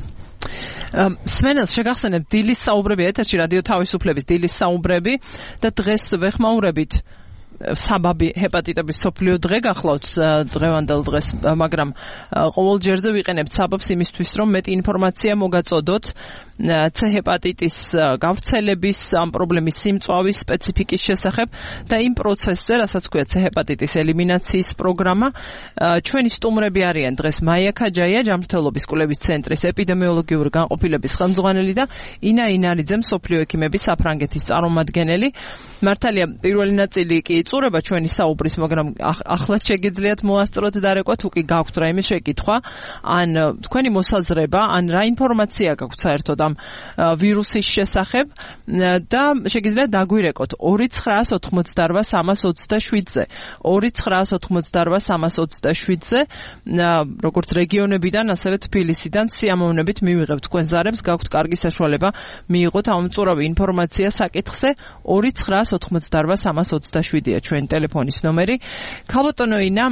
სმენელს შეგახსენებთ დილის საუბრები ეთერში რადიო თავისუფლების დილის საუბრები და დღეს ვეხმაურებით საბაბი ჰეპატიტების სოფლიო დღე გახლავთ დღევანდელ დღეს, მაგრამ ყოველ ჯერზე ვიყენებთ საბაბს იმისთვის, რომ მეტი ინფორმაცია მოგაწოდოთ C ჰეპატიტის გავრცელების, ამ პრობლემის სიმწვავის სპეციფიკის შესახებ და იმ პროცესზე, რასაც ქვია C ჰეპატიტის ელიმინაციის პროგრამა. ჩვენი სტუმრები არიან დღეს მაია ქაჯაია, ჯანმრთელობის კვლევის ცენტრის ეპიდემიოლოგიური განყოფილების ხელმძღვანელი და ინა ინარიძე, მსოფლიო ექიმების საფრანგეთის წარმომადგენელი. მართალია, პირველი ნაწილი კი იწურება ჩვენი საუბრის, მაგრამ ახლა შეგიძლიათ მოასწროთ და რეკვა თუ კი გაქვთ რაიმე შეკითხვა, ან თქვენი მოსაზრება, ან რა ინფორმაცია გაქვთ საერთოდ ამ ვირუსის შესახებ და შეგიძლიათ დაგვირეკოთ ორი ცხრაას ოთხმოცდაოთხ სამას ოცდაშვიდზე ორი ცხრაას ოთხმოცდაოთხ სამას ოცდაშვიდზე როგორც რეგიონებიდან, ასევე თბილისიდან სიამოვნებით მივიღებთ თქვენ ზარებს, გაქვთ კარგი საშუალება მიიღოთ ამომწურავი ინფორმაცია საკითხზე. ორი ცხრაას ოთხმოცდაოთხ სამას ოცდაშვიდია ჩვენი ტელეფონის ნომერი. ქალბატონო ინა,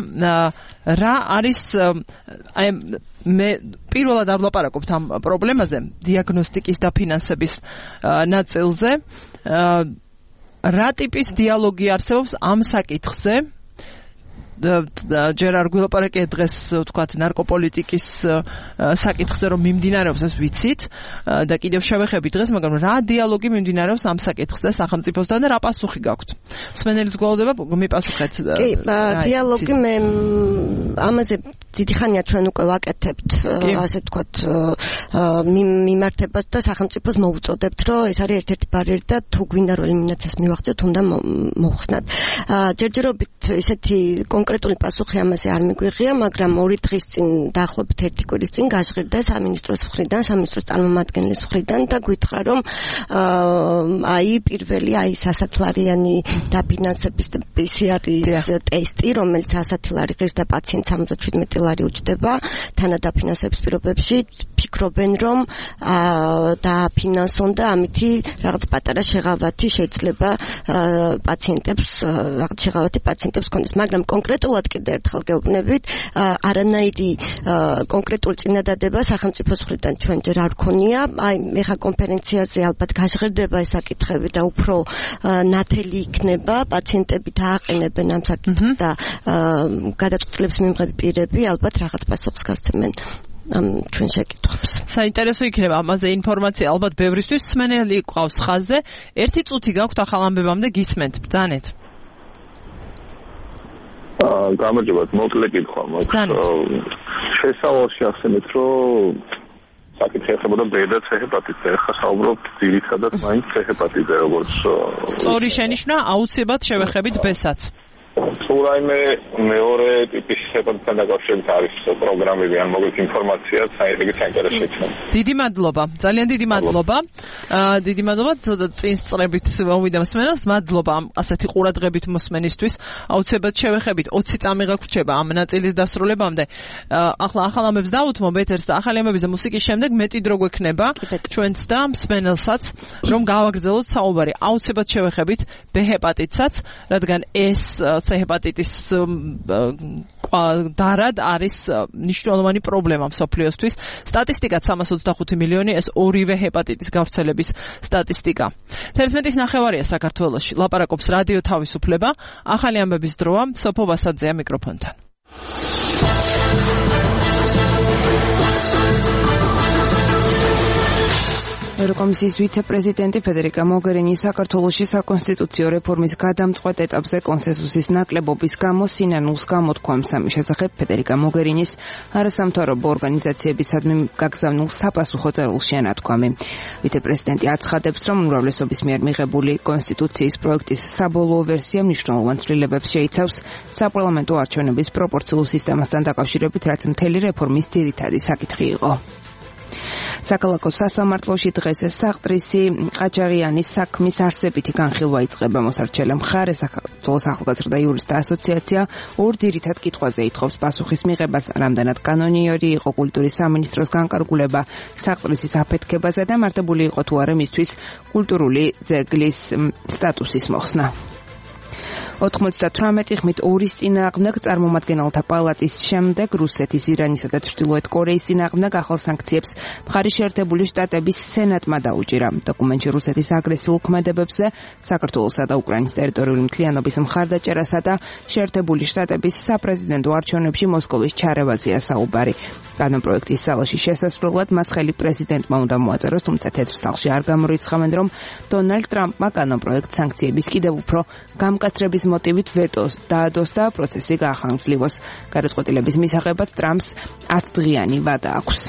რა არის აი მე პირველად არ ვლაპარაკობთ ამ პრობლემაზე, დიაგნოსტიკის და ფინანსების ნაწილზე. რა ტიპის დიალოგი არსებობს ამ საკითხზე? ჯერ არ გვილაპარაკეთ დღეს ვთქვათ ნარკოპოლიტიკის საკითხზე რომ მიმდინარეობს, ეს ვიცით და კიდევ შევეხებით დღეს, მაგრამ რა დიალოგი მიმდინარეობს ამ საკითხზე სახელმწიფოსთან და რა პასუხი გაქვთ? მსმენელიც გველოდება მიპასუხეთ. კი, დიალოგი მე ამაზე დიდი ხანია ჩვენ უკვე ვაკეთებთ, ასე ვთქვათ, მიმართებას და სახელმწიფოს მოუწოდებთ, რომ ეს არის ერთ-ერთი ბარიერი და თუ გვინდა რომ ელიმინაციას მივახციოთ, უნდა მოხსნათ. ჯერჯერობით ესეთი კონკრეტული პასუხი ამაზე არ მიგვიღია, მაგრამ ორი დღის წინ დაახლოებით ერთი კვირის წინ გაჟღერდა სამინისტროს მხრიდან, სამინისტროს წარმომადგენლის მხრიდან და გითხრა, რომ აი პირველი აი სასათლარიანი დაფინანსების პი სი არის ტესტი, რომელიც ასათი ლარი ღირს და პაციენტს სამოცდაშვიდმეტი ლარი უჯდება, თანადაფინანსების პირობებში ფიქრობენ, რომ დაფინანსონ და ამითი რაღაც პატარა შეღავათი შეიძლება პაციენტებს რაღაც შეღავათი პაციენტებს კონდეს, მაგრამ კონკრეტულად კიდე ერთხელ გეუბნებით, არანაირი კონკრეტული წინადადება სახელმწიფოს მხრიდან ჩვენ ჯერ არ გქონია. აი ეხა კონფერენციაზე ალბათ გაჟღერდება ეს საკითხები და უფრო ნათელი იქნება, პაციენტები დააყენებენ ამ საკითხს და გადაწყვეტილების მიმღები პირები ალბათ რაღაც პასუხს გასცემენ ამ ჩვენ შეკითხვებს. საინტერესო იქნება ამაზე ინფორმაცია, ალბათ ბევრისთვის. მსმენელი ყავს ხაზზე. ერთი წუთი გაქვთ ახალ ამბებამდე, გისმენთ, ბრძანეთ. გამარჯობა, მოკლე კითხვა მაქვს. შესავალში ახსენეთ, რომ საკითხი ეხება ბ და C ჰეპატიტზე. ახლა საუბრობთ ძირითადად მაინც C ჰეპატიტზე, როგორც სწორი შენიშვნა, აუცილებლად შევეხებით B-საც. თუ რაიმე მეორე ტიპის შეფასებთან დაკავშირებით არის პროგრამები ან მოგეთ ინფორმაცია, საერთოდ საინტერესო იქნება. დიდი მადლობა, ძალიან დიდი მადლობა. აა დიდი მადლობა წინ სწრებით მოვიდა მსმენელს, მადლობა ასეთი ყურადღებით მოსმენისთვის. აუცილებლად შევეხებით ოცი წამი გაგვრჩება ამ ნაწილის დასრულებამდე. ახლა ახალ ამბებს დავუთმობ ეთერს და ახალი ამბების და მუსიკის შემდეგ მეტი დრო გვექნება ჩვენც და მსმენელსაც, რომ გავაგრძელოთ საუბარი. აუცილებლად შევეხებით ბ ჰეპატიტსაც, რადგან ეს C ჰეპატიტის დარად არის მნიშვნელოვანი პრობლემა მსოფლიოსთვის. სტატისტიკაც სამას ოცდახუთი მილიონი, ეს ორივე ჰეპატიტის გავრცელების სტატისტიკა. თერთმეტის ნახევარია საქართველოში. ლაპარაკობს რადიო თავისუფლება. ახალი ამბების დროა. სოფო ვასაძეა მიკროფონთან. ევროკომისიის ვიცე-პრეზიდენტი ფედერიკა მოგერინი საქართველოში საკონსტიტუციო რეფორმის გადამწყვეტ ეტაპზე კონსენსუსის ნაკლებობის გამო სინანულს გამოთქვამს. ამის შესახებ ფედერიკა მოგერინის არასამთავრობო ორგანიზაციებისადმი გაგზავნილ საპასუხო წერილში ანათქვამი. ვიცე-პრეზიდენტი აცხადებს, რომ უმრავლესობის მიერ მიღებული კონსტიტუციის პროექტის საბოლოო ვერსია მნიშვნელოვან ცვლილებებს შეიცავს საპარლამენტო არჩევნების პროპორციულ სისტემასთან დაკავშირებით, რაც მთელი რეფორმის ძირითადი საკითხი იყო. საქალაქო სასამართლოში დღეს საყდრისი ყაჩაღიანის საქმის არსებითი განხილვა იწყება. მოსარჩელე მხარე საქართველოს ახალგაზრდა იურისტთა ასოციაცია ორ ძირითად კითხვაზე ითხოვს პასუხის მიღებას, რამდენად კანონიერი იყო კულტურის სამინისტროს განკარგულება საყდრისის აფეთქებაზე და მართებული იყო თუ არა მისთვის კულტურული ძეგლის სტატუსის მოხსნა. ოთხმოცდათვრამეტი ხმით ორის წინააღმდეგ წარმომადგენელთა პალატის შემდეგ რუსეთის, ირანისა და ჩრდილოეთ კორეის წინააღმდეგ ახალ სანქციებს მხარის შეერთებული შტატების სენატმა დაუჭირა. დოკუმენტში რუსეთის აგრესიულ ქმედებებზე, საქართველოსა და უკრაინის ტერიტორიული მთლიანობის მხარდაჭერასა და შეერთებული შტატების საპრეზიდენტო არჩევნებში მოსკოვის ჩარევაზეა საუბარი. კანონპროექტის ძალაში შესასვლელად მას ხელი პრეზიდენტმა უნდა მოაწეროს, თუმცა თეთრ სახლში არ გამორიცხავენ, რომ დონალდ ტრამპმა კანონპროექტ სანქციების კიდევ უფრო გამკაცრების მოტივით ვეტოს დაადოს და პროცესი გაახანგრძლივოს. გადაწყვეტილების მისაღებად ტრამპს ათდღიანი ვადა აქვს.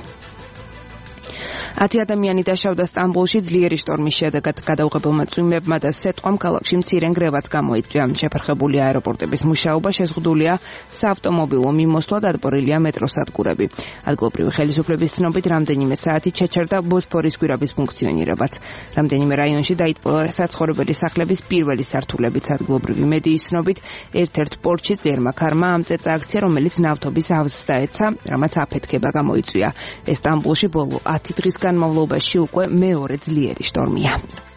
ათი ადამიანი დაშავდა სტამბოლში ძლიერი შტორმის შედეგად. გადაუღებელმა წვიმებმა და სეტყვამ ქალაქში მცირე ნგრევაც გამოიწვია. შეფერხებული აეროპორტების მუშაობა შეზღუდულია, საავტომობილო მიმოსვლა დადპორილია მეტროსადგურები. ადგილობრივი ხელისუფლების ცნობით რამდენიმე საათით შეჩერდა ბოსფორის გვირაბის ფუნქციონირებაც. რამდენიმე რაიონში დაიტბორა საცხოვრებელი სახლების პირველი სართულებიც. ადგილობრივი მედიის ცნობით ერთ-ერთ პორტში წერმა ქარმა ამწეცა აქცია, რომელიც ნავთობის ავზს დაეცა, რამაც აფეთქება გამოიწვია. ეს სტამბოლში ბოლო ათი დღის განმავლობაში უკვე მეორე ძლიერი შტორმია.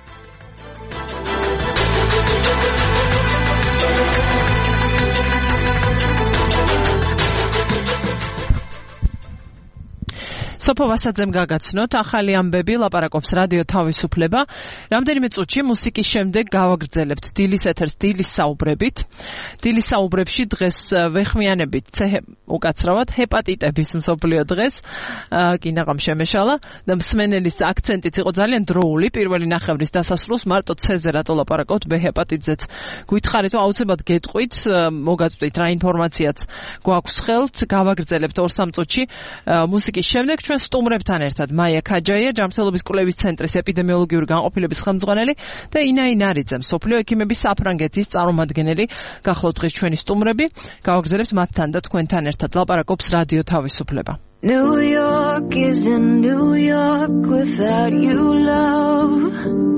სოფო ვასაძემ გაგაცნოთ ახალი ამბები, ლაპარაკობს რადიო თავისუფლება. რამდენიმე წუთში მუსიკის შემდეგ გავაგრძელებთ დილის ეთერს დილის საუბრებით. დილის საუბრებში დღეს ვეხმიანებით უკაცრავად ჰეპატიტების მსოფლიო დღეს. კინაღამ შემეშალა და მსმენელის აქცენტიც იყო ძალიან დროული. პირველი ნახევრის დასასრულს მარტო C-ზე რატო ლაპარაკობთ, B ჰეპატიტზეც გითხარით, რომ აუცილებლად გეტყვით, მოგაწვდით რა ინფორმაციაც გვაქვს ხელთ. გავაგრძელებთ ორ სამ წუთში მუსიკის შემდეგ ჩვენ სტუმრებთან ერთად მაია ქაჯაია, ჯანმრთელობის კვლევის ცენტრის ეპიდემიოლოგიური განყოფილების ხელმძღვანელი და ინა ინარიძე, მსოფლიო ექიმების საფრანგეთის წარმომადგენელი. გახლავთ დღეს ჩვენი სტუმრები. გავაგრძელებთ მათთან და თქვენთან ერთად. ლაპარაკობს რადიო თავისუფლება. New York isn't New York without you, love.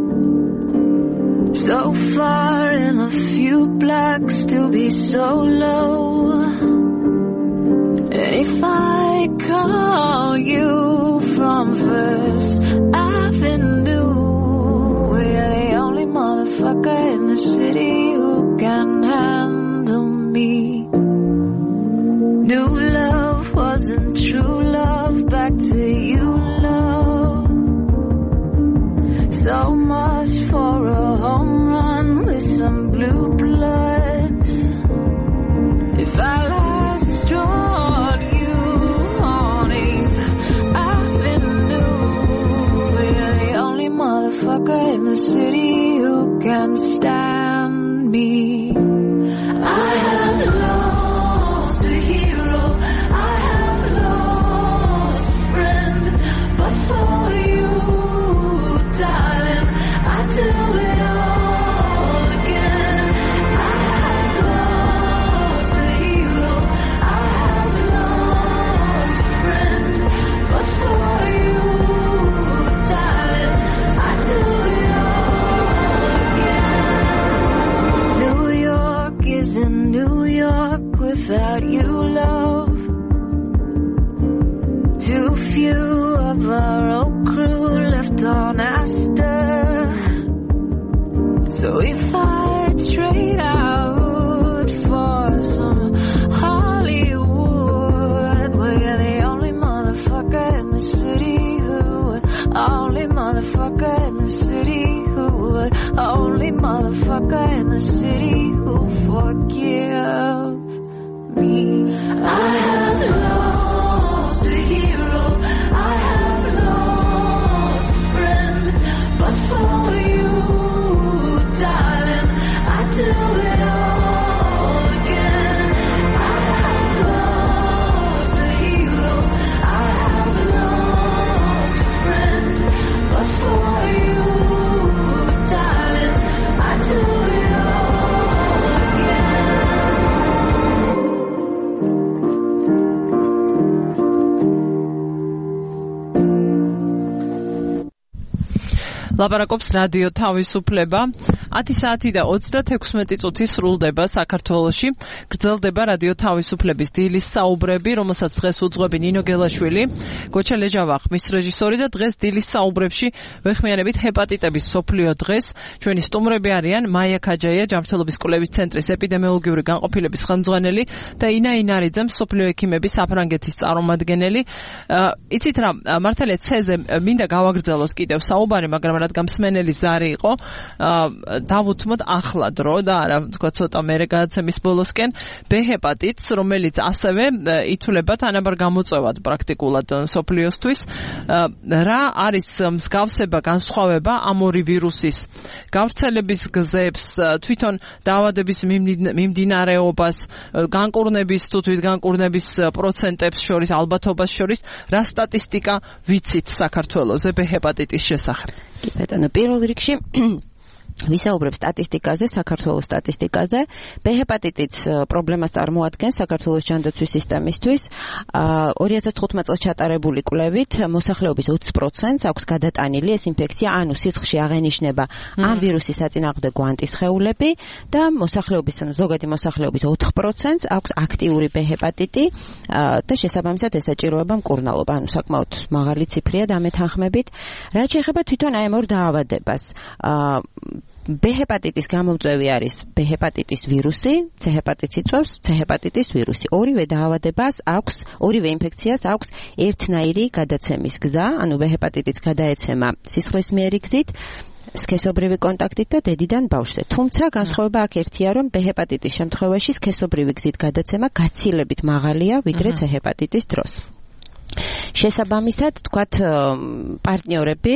So far in a few blocks to be so low. And if I call you from First Avenue, you're the only motherfucker in the city who can handle me. New love wasn't true love, back to you, love. So much for a home run with some blue bloods. If I last drawn you on Eighth Avenue, you're the only motherfucker in the city who can stand me. I have lost a hero, I have lost a friend, but for you, darling, I do it all again. I have lost a hero, I have So we fight straight out for some Hollywood. Well, you're the only motherfucker in the city who would, only motherfucker in the city who would, only motherfucker in the city who forgive me. I have lost a hero, I have lost a friend, but for you, darling, I do it all again. I have lost a hero, I have lost a friend, but for you, darling, I do it all again. ლაპარაკობს რადიო თავისუფლება. ათი საათი და ოცდათექვსმეტი წუთი სრულდება საქართველოში. გრძელდება რადიო თავისუფლების დილის საუბრები, რომელსაც დღეს უძღვები ნინო გელაშვილი, გოჩა ლეჟავა ხმის რეჟისორი და დღეს დილის საუბრებში ვეხმიანებით ჰეპატიტების მსოფლიო დღეს. ჩვენი სტუმრები არიან მაია ქაჯაია, ჯანმრთელობის კვლევის ცენტრის ეპიდემიოლოგიური განყოფილების ხელმძღვანელი და ინა ინარიძე, მსოფლიო ექიმების საფრანგეთის წარმომადგენელი. იცით რა, მართალია ცეზე მინდა გავაგრძელოთ კიდევ საუბარი, მაგრამ რადგან მსმენელი ზარი იყო, დავუთმოთ ახლა დრო და არა თქვა ცოტა მერე გადაცემის ბოლოსკენ ბ ჰეპატიტს, რომელიც ასევე ითვლება თანაბარ გამოწვევად პრაქტიკულად მსოფლიოსთვის. რა არის მსგავსება, განსხვავება ამ ორი ვირუსის გავრცელების გზებს, თვითონ დაავადების მიმდინარეობას, განკურნების თუ თვითგანკურნების პროცენტებს შორის, ალბათობას შორის, რა სტატისტიკა ვიცით საქართველოზე ბ ჰეპატიტის შესახებ? კი ბატონო, პირველ რიგში ვისაუბრებ სტატისტიკაზე, საქართველოს სტატისტიკაზე. ბ ჰეპატიტიც პრობლემას წარმოადგენს საქართველოს ჯანდაცვის სისტემისთვის. ორი ათას თხუთმეტ წელს ჩატარებული კვლევით მოსახლეობის ოცი პროცენტს აქვს გადატანილი ეს ინფექცია, ანუ სისხლში აღენიშნება ამ ვირუსის საწინააღმდეგო ანტისხეულები და მოსახლეობის, ანუ ზოგადი მოსახლეობის ოთხ პროცენტს აქვს აქტიური ბ ჰეპატიტი და შესაბამისად ესაჭიროება მკურნალობა, ანუ საკმაოდ მაღალი ციფრია დამეთანხმებით. რაც შეეხება თვითონ აი ამ ორ დაავადებას, ბ ჰეპატიტის გამომწვევი არის ბ ჰეპატიტის ვირუსი, C ჰეპატიტს იწვევს C ჰეპატიტის ვირუსი. ორივე დაავადებას აქვს, ორივე ინფექციას აქვს ერთნაირი გადაცემის გზა, ანუ ბ ჰეპატიტიც გადაეცემა სისხლისმიერი გზით, სქესობრივი კონტაქტით და დედიდან ბავშვზე. თუმცა განსხვავება აქ ერთია, რომ ბ ჰეპატიტის შემთხვევაში სქესობრივი გზით გადაცემა გაცილებით მაღალია ვიდრე C ჰეპატიტის დროს. შესაბამისად, თქვათ პარტნიორები,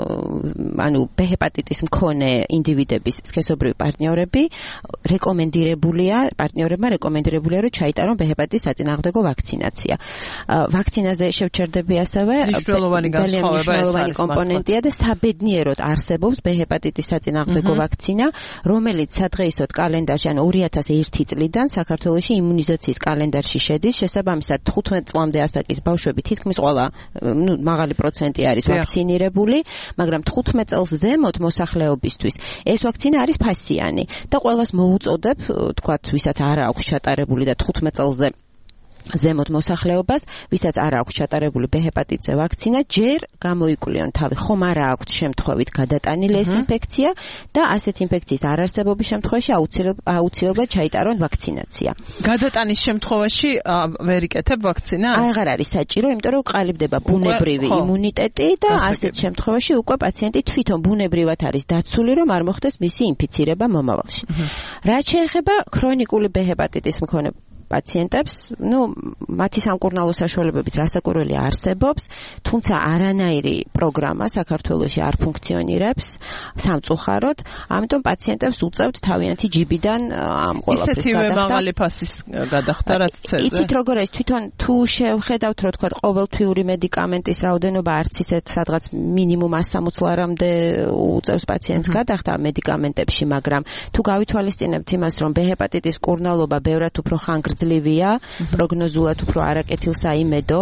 ანუ ბ ჰეპატიტის მქონე ინდივიდების სქესობრივი პარტნიორები რეკომენდირებულია, პარტნიორებმა რეკომენდირებულია, რომ ჩაიტარონ ბ ჰეპატიტის საწინააღმდეგო ვაქცინაცია. ვაქცინაზე შევჩერდები ასევე ძალიან მნიშვნელოვანი კომპონენტია და საბედნიეროდ არსებობს ბ ჰეპატიტის საწინააღმდეგო ვაქცინა, რომელიც სადღეისოდ კალენდარში, ანუ ორი ათას ერთი წლიდან საქართველოში იმუნიზაციის კალენდარში შედის. შესაბამისად, თხუთმეტ წლამდე ასაკის ბავშვები თითქმის ყველა, ნუ მაღალი პროცენტი არის ვაქცინირებული, მაგრამ თხუთმეტ წელს ზემოთ მოსახლეობისთვის ეს ვაქცინა არის ფასიანი და ყველას მოუწოდებ, თქვათ, ვისაც არ აქვს ჩატარებული და თხუთმეტ წელზე ზემოთ მოსახლეობას, ვისაც არ აქვს ჩატარებული ბ ჰეპატიტზე ვაქცინა, ჯერ გამოიკლიონ თავი, ხომ არა აქვს შემთხვევით გადატანილი ეს ინფექცია და ასეთ ინფექციის არარსებობის შემთხვევაში აუცილებლად ჩაიტარონ ვაქცინაცია. გადატანის შემთხვევაში ვერ იკეთებ ვაქცინა? აღარ არის საჭირო, იმიტომ რომ ყალიბდება ბუნებრივი იმუნიტეტი და ასეთ შემთხვევაში უკვე პაციენტი თვითონ ბუნებრივად არის დაცული, რომ არ მოხდეს მისი ინფიცირება მომავალში. რაც შეეხება ქრონიკული ბ ჰეპატიტის მქონე პაციენტებს, ну, მათი სამკურნალო საშუალებების რასაკვირველი არსებობს, თუმცა არანაირი პროგრამა საქართველოში არ ფუნქციონირებს სამწუხაროდ, ამიტომ პაციენტებს უწევთ თავიანთი ჯიბიდან ამ ყველაფრის გადახდა. ისეთივე მაღალი ფასის გადახდა, რაც ცეზე. იცით როგორ არის, თვითონ თუ შევხედავთ, რომ თქვა ყოველთვიური მედიკამენტის რაოდენობა არც ისეთ სადღაც მინიმუმ ასი სამოცლარამდე უწევს პაციენტს გადახდა მედიკამენტებში, მაგრამ თუ გავითვალისწინებთ იმას, რომ ბ ჰეპატიტის მკურნალობა ბევრად უფრო ხანგრძლივია, ძლივია, პროგნოზულად უფრო არაკეთილსაიმედო,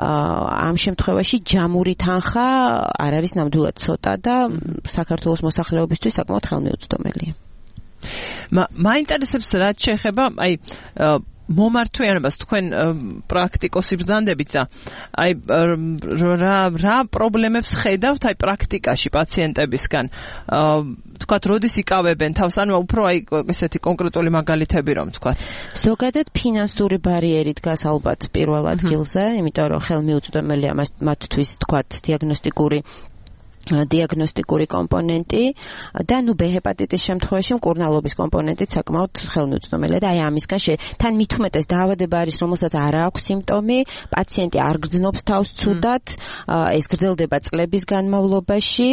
ამ შემთხვევაში ჯამური თანხა არ არის ნამდვილად ცოტა და საქართველოს მოსახლეობისთვის საკმაოდ ხელმიუწვდომელია. მაინტერესებს რაც შეეხება, აი მომართვიანებას თქვენ პრაქტიკოსი ბრძანდებით და აი რა რა პრობლემებს ხედავთ აი პრაქტიკაში პაციენტებისგან თქვათ როდის იკავებენ თავს ანუ უფრო აი ესეთი კონკრეტული მაგალითები რომ თქვათ ზოგადად ფინანსური ბარიერი დგას ალბათ პირველ ადგილზე იმიტომ რომ ხელმიუწვდომელია მათთვის თქვათ დიაგნოსტიკური დიაგნოსტიკური კომპონენტი და ნუ ბ ჰეპატიტის შემთხვევაში მკურნალობის კომპონენტიც საკმაოდ ხელმიუწვდომელია და აი ამისგან თან მით უმეტეს დაავადება არის რომელსაც არ აქვს სიმპტომი პაციენტი არ გრძნობს თავს ცუდად ეს გრძელდება წლების განმავლობაში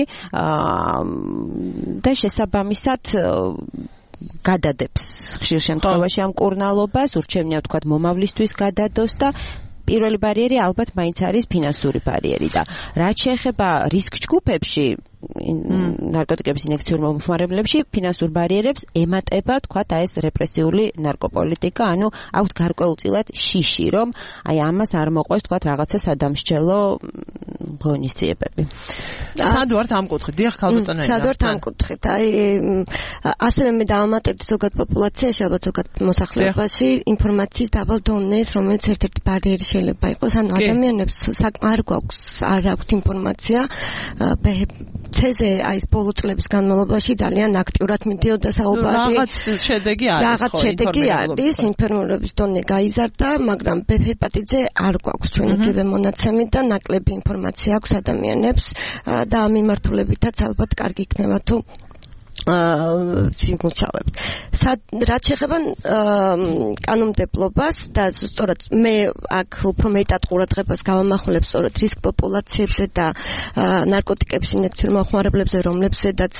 და შესაბამისად გადადებს ხშირ შემთხვევაში ამ მკურნალობას ურჩევნია ვთქვათ მომავლისთვის გადადოს და პირველი ბარიერი ალბათ მაინც არის ფინანსური ბარიერი და რაც შეეხება რისკ ჯგუფებში ნარკოტიკების ინექციურ მომხმარებლებში ფინანსურ ბარიერებს ემატება თქვათ აი ეს რეპრესიული ნარკოპოლიტიკა ანუ აქვთ გარკვეულწილად შიში რომ აი ამას არ მოყვეს თქვათ რაღაცა სადამსჯელო ღონისძიებები სად ვართ ამ კუთხით დიახ ქალბატონო სად ვართ ამ კუთხით აი ასევე მე დავამატებდი ზოგად პოპულაციაში ალბათ ზოგად მოსახლეობაში ინფორმაციის დაბალ დონეს რომელიც ერთ-ერთი ბარიერი შეიძლება იყოს ანუ ადამიანებს საკმარ გვაქვს არ აქვთ ინფორმაცია ცეზე აი ეს ბოლო წლების განმავლობაში ძალიან აქტიურად მიდიოდა საუბარი რაღაც შედეგი არის რაღაც შედეგი არის ინფორმირების დონე გაიზარდა მაგრამ ბ ჰეპატიტზე არ გვაქვს ჩვენ იგივე მონაცემი და ნაკლები ინფორმაცია აქვს ადამიანებს და ამ მიმართულებითაც ალბათ კარგი იქნება თუ ვიმუშავებთ. რაც შეეხება კანონმდებლობას და სწორად მე აქ უფრო მეტად ყურადღებას გავამახვილებ სწორად რისკ პოპულაციებზე და ნარკოტიკების ინექციურ მომხმარებლებზე, რომლებზედაც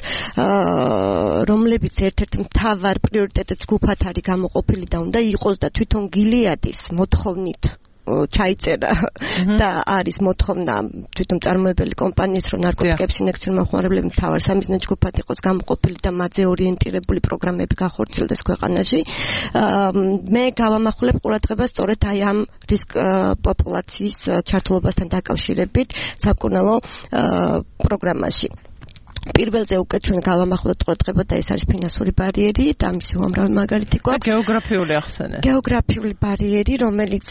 რომლებიც ერთ-ერთ მთავარ პრიორიტეტად ჯგუფად არის გამოყოფილი და უნდა იყოს და თვითონ გილიადის მოთხოვნით ჩაიწერა და არის მოთხოვნა თვითონ წარმოებელი კომპანიის რომ ნარკოტიკების ინექციურ მომხმარებლები მთავარ სამიზნე ჯგუფად იყოს გამოყოფილი და მათზე ორიენტირებული პროგრამები გახორციელდეს ქვეყანაში. მე გავამახვილებ ყურადღებას სწორედ აი ამ რისკ პოპულაციის ჩართულობასთან დაკავშირებით სამკურნალო პროგრამაში. პირველზე უკვე ჩვენ გავამახვილებთ ყურადღება და ეს არის ფინანსური ბარიერი და ამისი უამრავი მაგალითი გვაქვს. გეოგრაფიული ახსენე. გეოგრაფიული ბარიერი, რომელიც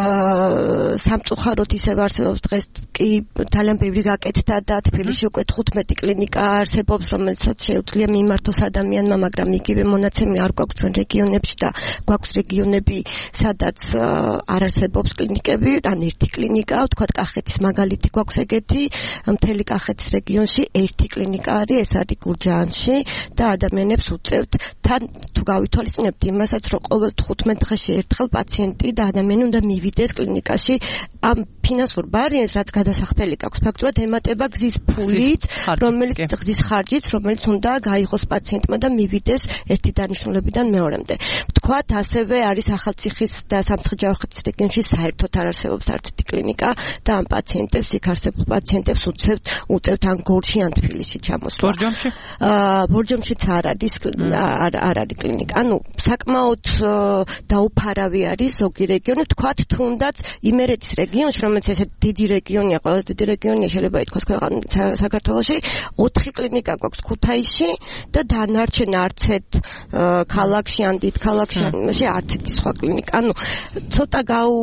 სამწუხაროდ ისევ არსებობს დღეს კი ძალიან ბევრი გაკეთდა და თბილისში უკვე თხუთმეტი კლინიკა არსებობს, რომელსაც შეუძლია მიმართოს ადამიანმა, მაგრამ იგივე მონაცემი არ გვაქვს ჩვენ რეგიონებში და გვაქვს რეგიონები, სადაც არ არსებობს კლინიკები, ან ერთი კლინიკა, ვთქვათ კახეთის მაგალითი გვაქვს ეგეთი, მთელი კახეთის რეგიონში ერთი კლინიკა არის, ეს არის გურჯაანში და ადამიანებს უწევთ თან თუ გავითვალისწინებთ იმასაც, რომ ყოველ თხუთმეტ დღეში ერთხელ პაციენტი და ადამიანი უნდა მივიდეს კლინიკაში ამ ფინანსურ ბარიერს, რაც გადასახდელი გაქვს ფაქტურად ემატება გზის ფულით, რომელიც გზის ხარჯით, რომელიც უნდა გაიღოს პაციენტმა და მივიდეს ერთი დანიშნულებიდან მეორემდე. ვთქვათ, ასევე არის ახალციხის და სამცხე-ჯავახეთის რეგიონში საერთოდ არ არსებობს არც ერთი კლინიკა და ამ პაციენტებს, იქ არსებულ პაციენტებს უწევთ უწევთ ან გორში ან თბილისში ჩამოსვლა. ბორჯომში? აა ბორჯომშიც არ არის არ არ არის კლინიკა. ანუ საკმაოდ დაუფარავი არის ზოგი რეგიონი, ვთქვათ, თუნდაც იმერეთის რეგიონში, რომელიც ესე დიდი რეგიონია, ყველაზე დიდი რეგიონია შეიძლება ითქვას ქვეყანაში საქართველოში, ოთხი კლინიკა გვაქვს ქუთაისში და დანარჩენ არც ერთ ქალაქში ან დიდ ქალაქში არც ერთი სხვა კლინიკა. ანუ ცოტა გაუ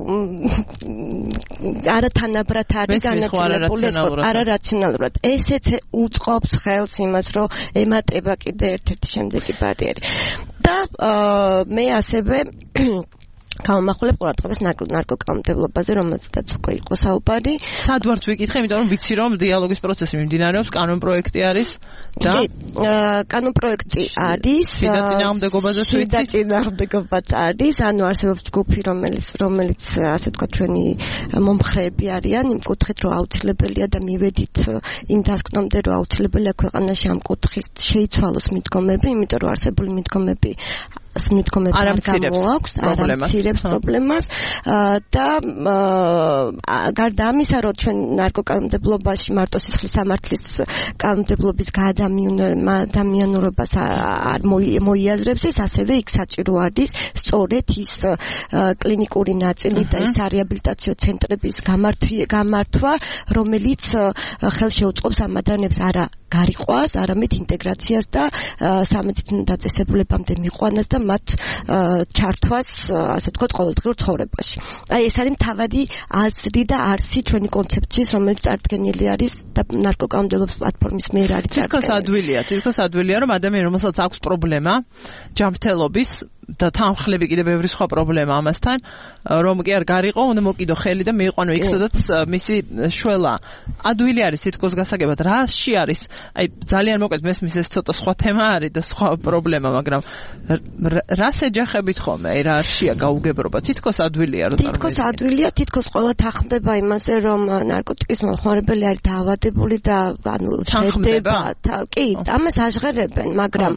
არათანაბრად არის განაწილებული, არარაციონალურად. ესეც უწყობს ხელს იმას, რომ ემატება კიდე ერთ-ერთი შემდეგი ბარიერი. და მე ასევე გავამახვილებ ყურადღებას ნარკოკანონმდებლობაზე, რომელზედაც უკვე იყო საუბარი. სად ვართ ვიკითხე, იმიტომ რომ ვიცი რომ დიალოგის პროცესი მიმდინარეობს, კანონპროექტი არის და კანონპროექტი არის. სიდაწინააღმდეგობაზეც ვიცი. სიდაწინააღმდეგობაც არის, ანუ არსებობს ჯგუფი, რომელიც რომელიც ასე ვთქვათ ჩვენი მომხრეები არიან, იმ კუთხით რომ აუცილებელია და მივედით იმ დასკვნამდე რომ აუცილებელია ქვეყანაში ამ კუთხის შეიცვალოს მიდგომები, იმიტომ რომ არსებული მიდგომები მიდგომები არ გამოაქვს, არ ამცირებს პრობლემას და გარდა ამისა, რომ ჩვენ ნარკოკანონმდებლობაში მარტო სისხლის სამართლის კანონმდებლობის ადამიანურობას არ მოიაზრებს, ეს ასევე იქ საჭირო არის სწორედ ის კლინიკური ნაწილი და ის რეაბილიტაციო ცენტრების გამართვა, რომელიც ხელშეუწყობს ამ ადამიანებს არა გარიყვას, არამედ ინტეგრაციას და სამედიცინო დაწესებულებამდე მიყვანას და მათ ჩართვას, ასე ვთქვათ, ყოველდღიურ ცხოვრებაში. აი ეს არის მთავარი აზრი და არსი ჩვენი კონცეფციის, რომელიც წარდგენილი არის და ნარკოკანონმდებლობის პლატფორმის მიერ არის წარდგენილი. თითქოს ადვილია, თითქოს ადვილია, რომ ადამიანი, რომელსაც აქვს პრობლემა ჯანმრთელობის და თანხლები კიდე ბევრი სხვა პრობლემა ამასთან, რომ კი არ გარიყო, უნდა მოკიდო ხელი და მიიყვანო იქ, სადაც მისი შველა. ადვილი არის თითქოს გასაგებად. რაში არის? აი ძალიან მოკლედ მესმის ეს ცოტა სხვა თემა არის და სხვა პრობლემა, მაგრამ რას ეჯახებით ხოლმე? აი რაშია გაუგებრობა? თითქოს ადვილია რომ თითქოს ადვილია, თითქოს ყველა თანხმდება იმაზე, რომ ნარკოტიკის მომხმარებელი არის დაავადებული და ანუ შედება. კი, ამას აჟღერებენ, მაგრამ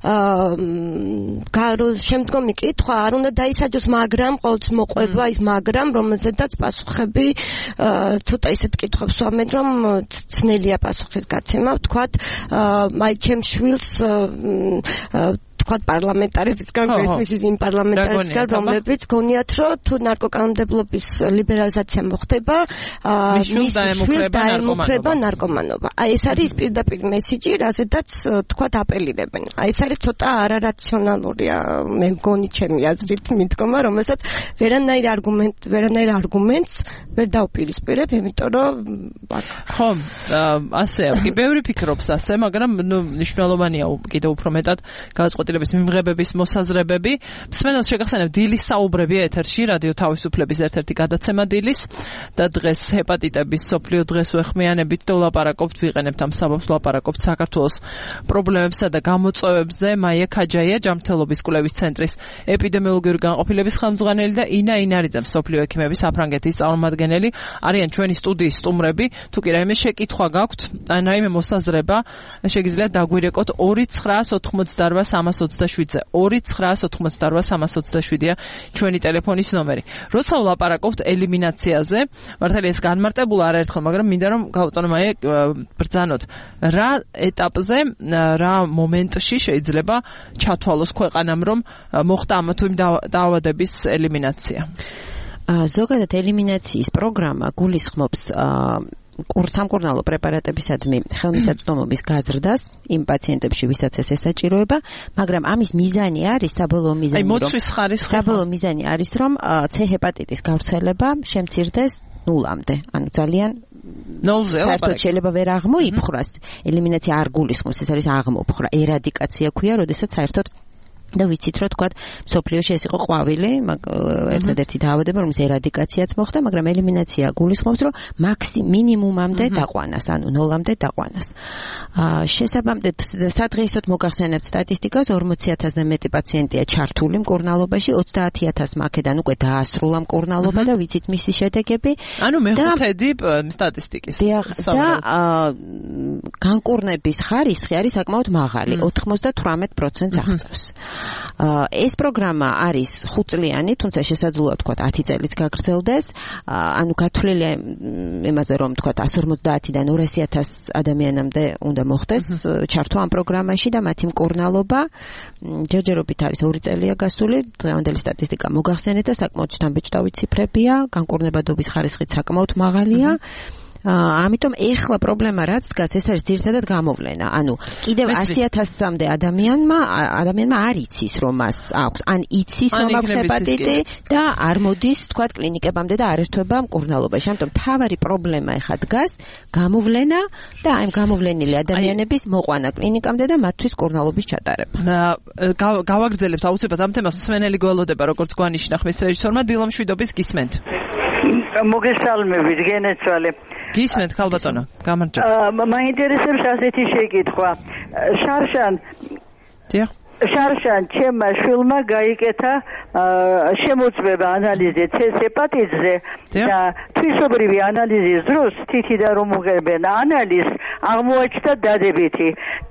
აა შემდგომი კითხვა არ უნდა დაისაჯოს, მაგრამ ყოველთვის მოყვება ის მაგრამ, რომელზედაც პასუხები ცოტა ისეთ კითხვებს ვამენ, რომ ძნელია პასუხის გაცემა, ვთქვათ, აი ჩემს შვილს თქვათ პარლამენტარებისგან გესმის იმ პარლამენტარებისგან, რომლებიც გონიათ, რომ თუ ნარკოკანონმდებლობის ლიბერალიზაცია მოხდება, მის შვილს დაემუქრება ნარკომანობა. აი ეს არის პირდაპირ მესიჯი, რაზედაც თქვათ აპელირებენ. აი ეს არის ცოტა არარაციონალურია, მე მგონი ჩემი აზრით მიდგომა, რომელსაც ვერანაირ არგუმენტ, ვერანაირ არგუმენტს ვერ დავპირისპირებ, იმიტომ რომ ხო, ასეა, კი ბევრი ფიქრობს ასე, მაგრამ ნუ მნიშვნელოვანია კიდევ უფრო მეტად გადაწყვეტილების მიმღებების მოსაზრებები. მსმენელს შეგახსენებ დილის საუბრები ეთერში, რადიო თავისუფლების ერთ-ერთი გადაცემა დილის და დღეს ჰეპატიტების მსოფლიო დღეს ვეხმიანებით და ვლაპარაკობთ, ვიყენებთ ამ საბაბს, ვლაპარაკობთ საქართველოს პრობლემებსა და გამოწვევებზე. მაია ქაჯაია, ჯანმრთელობის კვლევის ცენტრის ეპიდემიოლოგიური განყოფილების ხელმძღვანელი და ინა ინარიძე, მსოფლიო ექიმების საფრანგეთის წარმომადგენელი არიან ჩვენი სტუდიის სტუმრები. თუ კი რაიმე შეკითხვა გაქვთ, ან რაიმე მოსაზრება, შეგიძლიათ დაგვირეკოთ ორი ცხრა ოთხმოცდაოთხ სამას ოცდაშვიდზე. ორი ცხრა ოთხმოცდაოთხ სამას ოცდაშვიდია ჩვენი ტელეფონის ნომერი. როცა ვლაპარაკობთ ელიმინაციაზე, მართალია ეს განმარტებულა არაერთხელ, მაგრამ მინდა რომ გავუტანო მაია ბრძანოთ. რა ეტაპზე, რა მომენტში შეიძლება ჩათვალოს ქვეყანამ, რომ მოხდა ამა თუ იმ დაავადების ელიმინაცია? ზოგადად ელიმინაციის პროგრამა გულისხმობს სამკურნალო პრეპარატებისადმი ხელმისაწვდომობის გაზრდას იმ პაციენტებში, ვისაც ეს ესაჭიროება, მაგრამ ამის მიზანი არის საბოლოო მიზანი, რომ საბოლოო მიზანი არის, რომ C ჰეპატიტის გავრცელება შემცირდეს ნულამდე. ანუ ძალიან ნულზე საერთოდ შეიძლება ვერ აღმოიფხვრას. ელიმინაცია არ გულისხმობს, ეს არის აღმოფხვრა. ერადიკაცია ქვია, როდესაც საერთოდ და ვიცით, რომ თქვათ, მსოფლიოში ეს იყო ყვავილი, ერთადერთი დაავადება, რომლის ერადიკაციაც მოხდა, მაგრამ ელიმინაცია გულისხმობს, რომ მაქსიმ მინიმუმამდე დაყვანას, ანუ ნულამდე დაყვანას. შესაბამდად, სადღეისოდ მოგახსენებთ სტატისტიკას, ორმოცი ათასზე მეტი პაციენტია ჩართული მკურნალობაში, ოცდაათი ათასი აქედან უკვე დაასრულა მკურნალობა და ვიცით მისი შედეგები. ანუ მეხუთედი სტატისტიკის. და განკურნების ხარისხი არის საკმაოდ მაღალი, ოთხმოცდათვრამეტ პროცენტს აღწევს. ეს პროგრამა არის ხუთწლიანი, თუმცა შესაძლოა თქვა ათი წელიც გაგრძელდეს. ანუ გათვლილია იმაზე, რომ თქვა εκατს ორმოცდაათიდან ორასი ათასი ადამიანამდე უნდა მოხდეს ჩართვა ამ პროგრამაში და მათი მკურნალობა ჯერჯერობით არის ორი წელია გასული. დღევანდელი სტატისტიკა მოგახსენეთ და საკმაოდ შთამბეჭდავი ციფრებია, განკურნებადობის ხარისხიც საკმაოდ მაღალია. ამიტომ ეხლა პრობლემა რაც დგას, ეს არის ძირითადად გამოვლენა. ანუ კიდევ ასი ათასამდე ადამიანმა ადამიანმა არ იცის, რომ მას აქვს, ან იცის, რომ აქვს ჰეპატიტი და არ მოდის, თქვათ, კლინიკებამდე და არ ერთვება მკურნალობაში. ამიტომ მთავარი პრობლემა ეხლა დგას გამოვლენა და აი გამოვლენილი ადამიანების მოყვანა კლინიკამდე და მათთვის მკურნალობის ჩატარება. გავაგრძელებთ აუცილებლად ამ თემას. მსმენელი გველოდება, როგორც გვანიშნა ხმის რეჟისორმა დილა მშვიდობის გისმენთ. მოგესალმებით, გენეცვალე. გისმენთ, ხალბატონო, გამარჯობა. მაინტერესებს ასეთი შეკითხვა. შარშან დიახ. შარშან ჩემმა შვილმა გაიკეთა შემოწმება ანალიზი C ჰეპატიტზე და თვისობრივი ანალიზის დროს თითიდან რომ უღებენ ანალიზს აღმოაჩნდა დადებითი.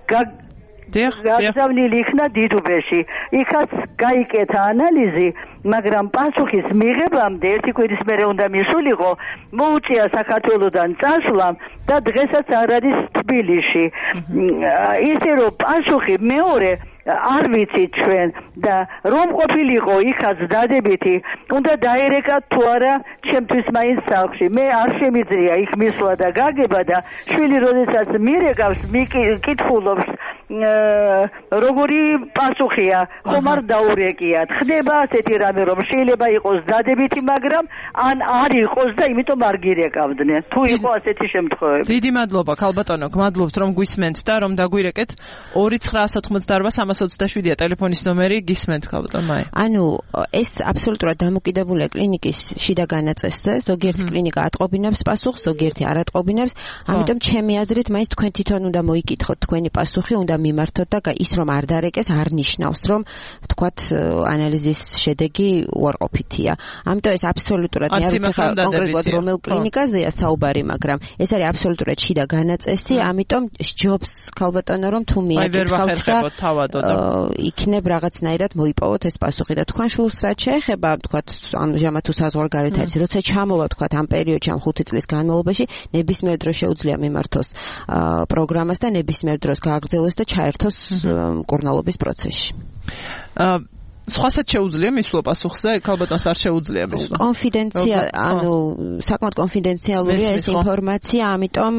გაგზავნილი იქნა დიდუბეში. იქაც გაიკეთა ანალიზი, მაგრამ პასუხის მიღებამდე ერთი კვირის მერე უნდა მისულიყო, მოუწია საქართველოდან წასვლა და დღესაც არ არის თბილისში. ისე რომ პასუხი მეორე არ ვიცით ჩვენ და რომ ყოფილიყო იქაც დადებითი, უნდა დაერეკათ თუ არა ჩემთვის მაინც სახლში. მე არ შემიძლია იქ მისვლა და გაგება და შვილი როდესაც მირეკავს, მიკითხულობს როგორი პასუხია, ხომ არ დაურეკიათ. ხდება ასეთი რამე, რომ შეიძლება იყოს დადებითი, მაგრამ ან არ იყოს და იმიტომ არ გირეკავდნენ. თუ იყო ასეთი შემთხვევები. დიდი მადლობა, ქალბატონო, გმადლობთ რომ გვისმენთ და რომ დაგვირეკეთ. ორი ცხრაას ოთხმოცდაარბა სამას ოცდაშვიდია ტელეფონის ნომერი, გისმენთ ქალბატონ მაია. ანუ ეს აბსოლუტურად დამოკიდებულია კლინიკის შიდა განაწესზე. ზოგიერთი კლინიკა ატყობინებს პასუხს, ზოგიერთი არ ატყობინებს. ამიტომ ჩემი აზრით, მაინც თქვენ თვითონ უნდა მოიკითხოთ თქვენი პასუხი, უნდა მიმართოთ და ის რომ არ დარეკეს, არ ნიშნავს, რომ თქვათ ანალიზის შედეგი უარყოფითია. ამიტომ ეს აბსოლუტურად მე არ ვიცი კონკრეტულად რომელ კლინიკაზეა საუბარი, მაგრამ ეს არის აბსოლუტურად შიდა განაწესი, ამიტომ ჯობს ქალბატონო რომ თუ მიაკითხავთ და იქნებ რაღაცნაირად მოიპოვოთ ეს პასუხი და თქვენ შულს რაც შეეხება, თქვათ ამჟამად თუ საზღვარგარეთ არის, როცა ჩამოვა თქვათ ამ პერიოდში, ამ ხუთი წლის განმავლობაში, ნებისმიერ დროს შეუძლია მიმართოს პროგრამას და ნებისმიერ დროს გააგრძელოს და ჩაერთოს მკურნალობის პროცესში. სხვასაც შეუძლია მისვლა პასუხზე, ქალბატონს არ შეუძლია მისვლა. კონფიდენცია, ანუ საკმაოდ კონფიდენციალურია ეს ინფორმაცია, ამიტომ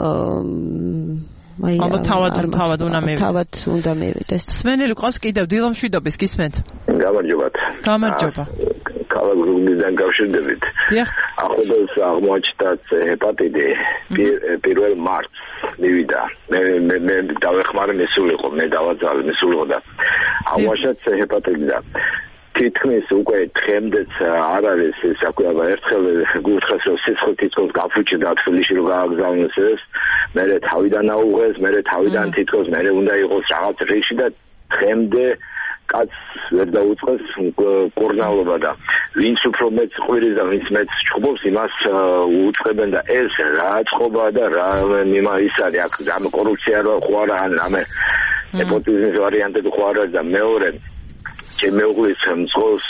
აი თავად თავად უნდა მივიდეს. თავად უნდა მივიდეს. სვენელი ყავს კიდევ დილამშვიდობის, გისმენთ? გამარჯობათ. გამარჯობა. ქალაქ ზუგდიდთან გავშერდებით. დიახ. ახლობელს აღმოაჩნდათ ჰეპატიტი პირველ მარტს მივიდა. მე მე მე დავეხმარე მისულიყო, მე დავაძალე მისულიყო და აღმოაჩნდათ ჰეპატიტი და თითქმის უკვე დღემდეც არ არის ეს აკვება ერთხელ გულთხეს რომ სიცხე თითქოს გაფუჭდა თბილისში რომ გააგზავნეს ეს მე თავიდან აუღეს მე თავიდან თითქოს მე უნდა იყოს რაღაც რიში და დღემდე კაც ვერ დაუწყეს კურნალობა და ვინც უფრო მეც ყვირის და ვინც მეც ჩხუბობს იმას უწყებენ და ეს რა წყობა და რა მიმა ის არის აქ ამ კორუფცია რო ხوارა ან ამ ნეპოტიზმის ვარიანტები ხوارა და მეორე ჩემეუღლის მწყოს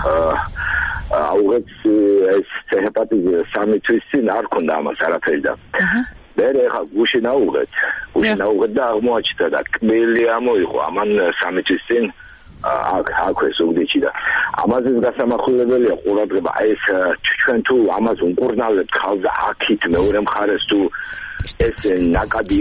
აუღებს ეს ჰეპატიტი სამი თვის წინ არ ქონდა ამას არაფერი და მე ხა გუშინ აუღეთ გუშინ აუღეთ და აღმოაჩნდა და კმელი ამოიღო ამან სამი თვის წინ აქ აქვე ზუგდიდში და ამაზე გასამახვილებელია ყურადღება ეს ჩვენ თუ ამას უმკურნალებთ ხალხს აქით მეორე მხარეს თუ ეს ნაკადი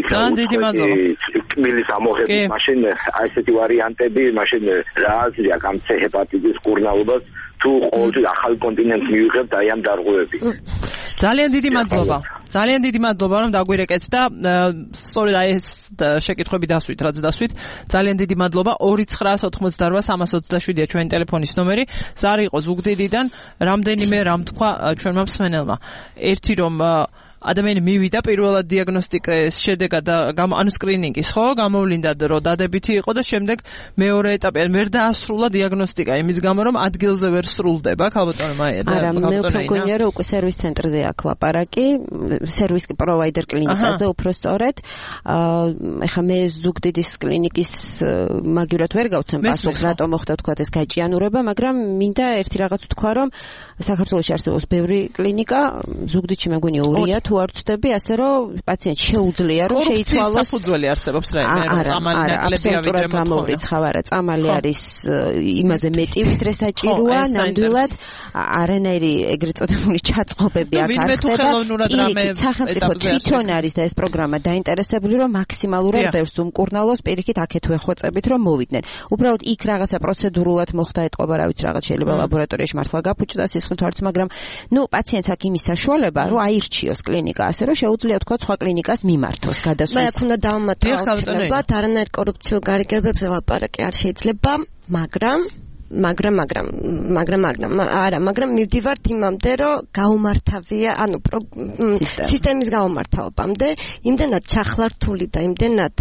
კმილის ამოღების მაშინ ასეთი ვარიანტები მაშინ რა აზრია ამ ჰეპატიტის კურნალობას თუ ყოველთვის ახალ კონტინენტს მივიღებთ აი ამ დარღვევები ძალიან დიდი მადლობა ძალიან დიდი მადლობა რომ დაგვირეკეთ და სწორედ აი ეს შეკითხვები დასვით რაც დასვით ძალიან დიდი მადლობა ორი ცხრაას ოთხმოცდაარბა სამას ოცდაშვიდია ჩვენი ტელეფონის ნომერი ზარი იყო ზუგდიდიდან რამდენიმე რამ თქვა ჩვენმა მსმენელმა ერთი რომ ადამიანი მივიდა პირველად დიაგნოსტიკის შედეგად ანუ სკრინინგის ხო გამოვლინდა რომ დადებითი იყო და შემდეგ მეორე ეტაპი ვერ დაასრულა დიაგნოსტიკა იმის გამო რომ ადგილზე ვერ სრულდება ქალბატონო მაია და არა მე უფრო მგონია რომ უკვე სერვის ცენტრზე აქ ლაპარაკი სერვის პროვაიდერ კლინიკაზე უფრო სწორედ ეხლა მე ზუგდიდის კლინიკის მაგივრად ვერ გავცემ პასუხს რატომ მოხდა თქვა ეს გაჭიანურება მაგრამ მინდა ერთი რაღაც თქვა რომ საქართველოში არსებობს ბევრი კლინიკა ზუგდიდში მე მგონია ორია თუ არ ვწდები, ასე რომ პაციენტს შეუძლია რომ შეიცვალოს საფუძველი არსებობს რაიმე რომ წამალი ნაკლები ავიდრე გამოვრიცხავ არა წამალი არის იმაზე მეტი ვიდრე საჭიროა ნამდვილად არანაირი ეგრეთ წოდებული ჩაწყობები აქ არ ხდება სახელმწიფო თვითონ არის და ეს პროგრამა დაინტერესებული რომ მაქსიმალურად ბევრს უმკურნალოს პირიქით აქეთვე ხვეწებით რომ მოვიდნენ უბრალოდ იქ რაღაცა პროცედურულად მოხდა ეტყობა რა ვიცი რაღაც შეიძლება ლაბორატორიაში მართლა გაფუჭდა სისხლით არც მაგრამ ნუ პაციენტს აქ იმის საშუალება რომ აირჩიოს კლინიკა ასე რომ შეუძლია თქვა სხვა კლინიკას მიმართოს გადასვლის. მე აქ უნდა დავამატოთ, არანაირ კორუფციულ გარიგებებზე ლაპარაკი არ შეიძლება, მაგრამ მაგრამ მაგრამ მაგრამ მაგრამ არა მაგრამ მივდივართ იმამდე რომ გაუმართავია ანუ სისტემის გაუმართავობამდე იმდენად ჩახლართული და იმდენად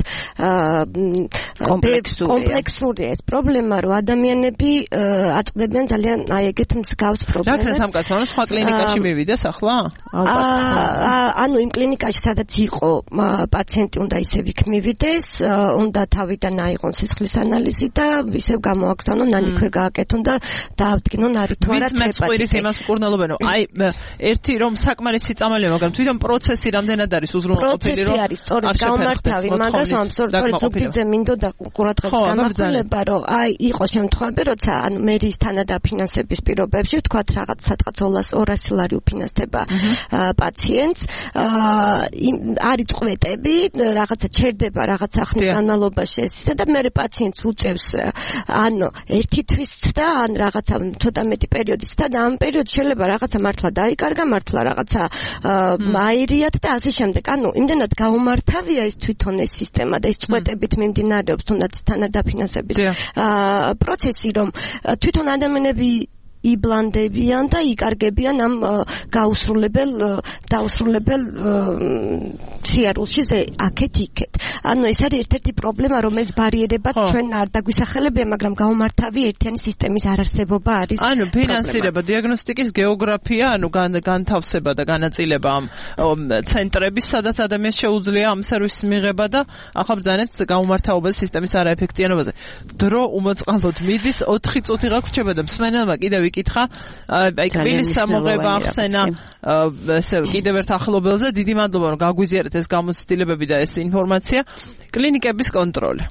კომპლექსურია ეს პრობლემა რომ ადამიანები აწყდებიან ძალიან აი ეგეთ მსგავს პრობლემებს. რა სამკაცო სხვა კლინიკაში მივიდეს ახლა? ანუ იმ კლინიკაში სადაც იყო პაციენტი უნდა ისევ იქ მივიდეს, უნდა თავიდან აიღონ სისხლის ანალიზი და ისევ გამოაგზავნონ ნანიქვე გააკეთონ და დაავდგინონ არის თუ არა ჰეპატიტი. მეწყვილის იმას მკურნალობენო. აი ერთი რომ საკმარისი წამალია, მაგრამ თვითონ პროცესი რამდენად არის უზრუნველყოფილი რომ პროცესი არის სწორედ გამართავი, მაგას ამსორთქოლ ზუგდიდზე მინდოდა ყურადღების გამახვილება, რომ აი იყო შემთხვევები, როცა ანუ მერის თანადაფინანსების პირობებში ვთქვათ რაღაც სადღაც ორასი ლარი უფინანსდება პაციენტს, არის წვეტები, რაღაცა ჩერდება რაღაცა ხნის განმავლობაში ეს ისე და მე პაციენტს უწევს ანუ ერთი თვის და ან რაღაცა ცოტა მეტი პერიოდის და ამ პერიოდში შეიძლება რაღაცა მართლა დაიკარგა, მართლა რაღაცა მაირიათ და ასე შემდეგ. ანუ იმდენად გაუმართავია ეს თვითონ ეს სისტემა და ეს წვეტებით მიმდინარეობს თუნდაც თანადაფინანსების პროცესი, რომ თვითონ ადამიანები იბლანდებიან და იკარგებიან ამ გაუსრულებელ დაუსრულებელ სიარულში აქეთ იქეთ. ანუ ეს არის ერთ-ერთი პრობლემა, რომელიც ბარიერებად ჩვენ არ დაგვისახელებია, მაგრამ გაუმართავი ერთიანი სისტემის არარსებობა არის. ანუ ფინანსირება, დიაგნოსტიკის გეოგრაფია, ანუ განთავსება და განაწილება ამ ცენტრების, სადაც ადამიანს შეუძლია ამ სერვისის მიღება და ახლა ბრძანებთ გაუმართავობის სისტემის არაეფექტიანობაზე. დრო უმოწყალოდ მიდის, ოთხი წუთი გაგვრჩება და მსმენელმა კიდევ იკითხა, აი კბილის სამოღება ახსენა ესე კიდევ ერთ ახლობელზე. დიდი მადლობა რომ გაგვიზიარეთ ეს გამოცდილებები და ეს ინფორმაცია. კლინიკების კონტროლი.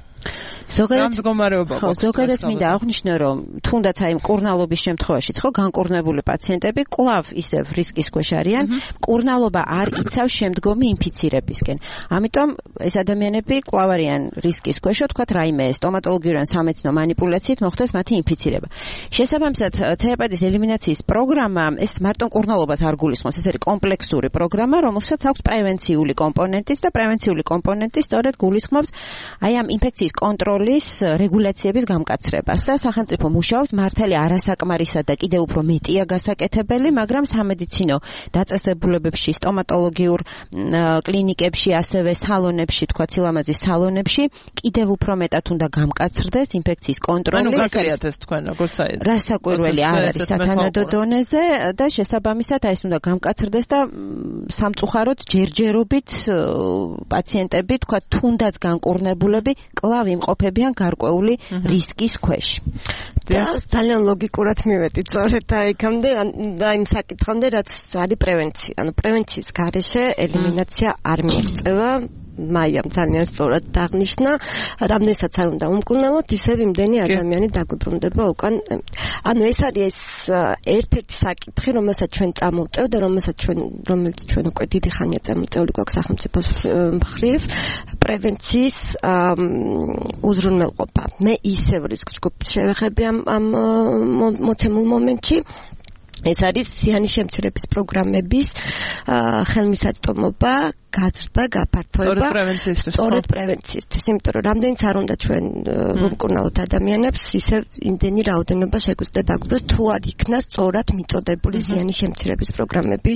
ზოგადად მინდა აღვნიშნო, რომ თუნდაც აი მკურნალობის შემთხვევაშიც ხო განკურნებული პაციენტები კვლავ ისევ რისკის ქვეშ არიან, მკურნალობა არ იცავს შემდგომი ინფიცირებისკენ. ამიტომ ეს ადამიანები კვლავ არიან რისკის ქვეშ, თქვათ რაიმე სტომატოლოგიური ან სამედიცინო მანიპულაციით მოხდეს მათი ინფიცირება. შესაბამისად, ჰეპატიტის ელიმინაციის პროგრამა ეს მარტო მკურნალობას არ გულისხმობს, ეს არის კომპლექსური პროგრამა, რომელსაც აქვს პრევენციული კომპონენტიც და პრევენციული კომპონენტი სწორედ გულისხმობს აი ამ ინფექციის კონტროლს რეგულაციების გამკაცრებას და სახელმწიფო მუშაობს მართალი არასაკმარისა და კიდევ უფრო მეტია გასაკეთებელი, მაგრამ სამედიცინო დაწესებულებებში, სტომატოლოგიურ კლინიკებში, ასევე სალონებში, თქვა სილამაზის სალონებში კიდევ უფრო მეტად უნდა გამკაცრდეს ინფექციის კონტროლი. ანუ გასაგებია ეს თქვენ როგორც აი რასაკვირველი არ არის სათანადო დონეზე და შესაბამისად აი ეს უნდა გამკაცრდეს და სამწუხაროდ ჯერჯერობით პაციენტები, თქვა თუნდაც განკურნებულები კლავ იმყოფ ფებიან გარკვეული რისკის ქვეშ. და ძალიან ლოგიკურად მივედით სწორედ აიქამდე და იმ საკითხამდე, რაც არის პრევენცია. ანუ პრევენციის გარეშე ელიმინაცია არ მიიღწევა. მაიამ ძალიან სწორად დააღნიშნა, რამდენსაც არ უნდა უმკურნალოთ, ისევ იმდენი ადამიანი დაგვიბრუნდება უკან. ანუ ეს არის ეს ერთ-ერთი საკითხი, რომელსაც ჩვენ წამოვწევ და რომელსაც ჩვენ რომელიც ჩვენ უკვე დიდი ხანია წამოვწეული გვაქვს სახელმწიფოს მხრივ, პრევენციის უზრუნველყოფა. მე ისევ რისკს ჯგუფს შევეხები ამ ამ მოცემულ მომენტში. ეს არის ზიანის შემცირების პროგრამების ხელმისაწვდომობა, გაზრდა, გაფართოება სწორედ პრევენციისთვის, იმიტომ რომ რამდენიც არ უნდა ჩვენ ვუმკურნალოთ ადამიანებს, ისევ იმდენი რაოდენობა შეგვიძლია დაგვიბროს, თუ არ იქნა სწორად მიწოდებული ზიანის შემცირების პროგრამები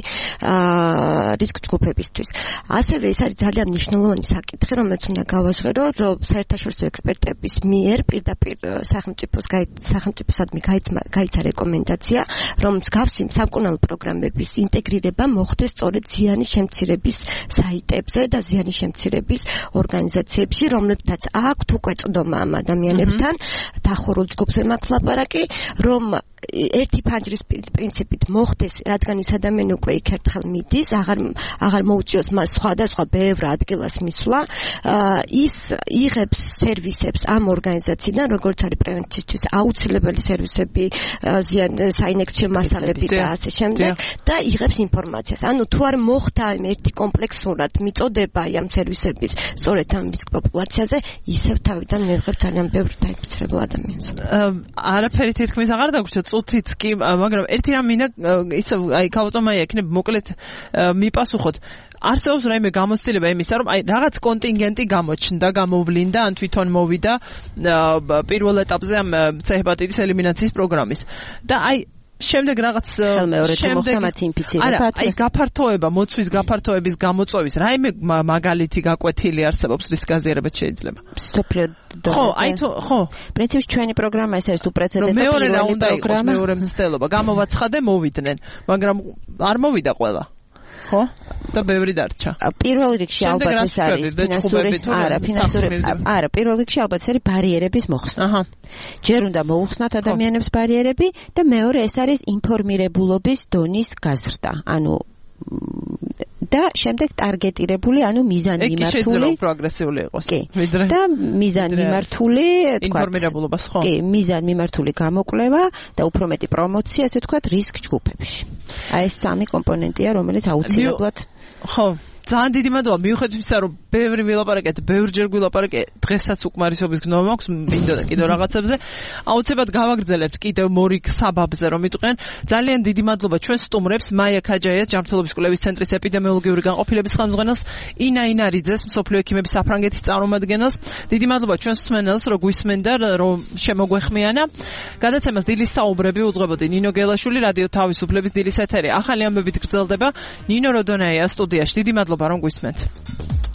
რისკ ჯგუფებისთვის. ასევე ეს არის ძალიან მნიშვნელოვანი საკითხი, რომელიც უნდა გავაჟღერო, რომ საერთაშორისო ექსპერტების მიერ პირდაპირ სახელმწიფოს სახელმწიფოსადმი გაიცა რეკომენდაცია, რომ მსგავსი სამკურნალო პროგრამების ინტეგრირება მოხდეს სწორედ ზიანის შემცირების საიტებზე და ზიანის შემცირების ორგანიზაციებში, რომლებთაც აქვთ უკვე წვდომა ამ ადამიანებთან, დახურულ ჯგუფზე მაქვს ლაპარაკი, რომ ერთი ფანჯრის პრინციპით მოხდეს, რადგან ის ადამიანი უკვე იქ ერთხელ მიდის, აღარ აღარ მოუწიოს მას სხვადასხვა ბევრ ადგილას მისვლა, ის იღებს სერვისებს ამ ორგანიზაციიდან, როგორც არის პრევენციისთვის აუცილებელი სერვისები, ზიან საინექციო მასალები და ასე შემდეგ და იღებს ინფორმაციას. ანუ თუ არ მოხდა ერთი კომპლექსურად მიწოდება ამ სერვისების სწორედ ამ რისკ პოპულაციაზე, ისევ თავიდან მივიღებ ძალიან ბევრ დაინფიცირებულ ადამიანს. არაფერი თითქმის აღარ დაგვრჩა წუთიც კი, მაგრამ ერთი რამ მინდა ისე აი გაუტომაია იქნებ მოკლედ მიპასუხოთ. არსებობს რაიმე გამოცდილება იმისა, რომ აი რაღაც კონტინგენტი გამოჩნდა, გამოვლინდა, ან თვითონ მოვიდა პირველ ეტაპზე ამ ჰეპატიტის ელიმინაციის პროგრამის. და აი შემდეგ რაღაც შემდეგ მათი ინფიცირება, აი გაფართოება, მოცვის გაფართოების გამოწვევის რაიმე მაგალითი გაკვეთილი არსებობს, რის გაზიარებაც შეიძლება. ხო, აი თუ ხო, პრინციპში ჩვენი პროგრამა ეს არის უპრეცედენტო პირველი პროგრამა. მეორე მცდელობა, გამოვაცხადე, მოვიდნენ, მაგრამ არ მოვიდა ყველა. ხო? და ბევრი დარჩა. პირველ რიგში ალბათ ეს არის ფინანსური, არა, ფინანსური, არა, პირველ რიგში ალბათ ეს არის ბარიერების მოხსნა. აჰა. ჯერ უნდა მოუხსნათ ადამიანებს ბარიერები და მეორე ეს არის ინფორმირებულობის დონის გაზრდა. ანუ და შემდეგ ტარგეტირებული, ანუ მიზანმიმართული. კი, პროგრესიული იყოს. ვიდრე და მიზანმიმართული, თქვა. ინფორმირებულობას, ხო? კი, მიზანმიმართული გამოკვლევა და უფრო მეტი პრომოცია, ასე ვთქვათ, რისკ ჯგუფებში. აი ეს სამი კომპონენტია, რომელიც აუცილებლად ხო ძალიან დიდი მადლობა მიუხედავად იმისა რომ ბევრი ვილაპარაკეთ ბევრჯერ გვილაპარაკე დღესაც უკმარისობის გნობა მაქვს მინდოდა კიდევ რაღაცებზე აუცილებლად გავაგრძელებთ კიდევ მორიგ საბაბზე რომ იტყვიან ძალიან დიდი მადლობა ჩვენ სტუმრებს მაია ქაჯაიას ჯანმრთელობის კვლევის ცენტრის ეპიდემიოლოგიური განყოფილების ხელმძღვანელს ინა ინარიძეს მსოფლიო ექიმების საფრანგეთის წარმომადგენელს დიდი მადლობა ჩვენ მსმენელს რომ გვისმენდა რომ შემოგვეხმიანა გადაცემას დილის საუბრები უძღვებოდი ნინო გელაშვილი რადიო თავისუფლების დილის ეთერი ახალი ამბებით გრძელდება ნინო როდონაია სტუდიაში დიდი მადლობა რომ გვისმენთ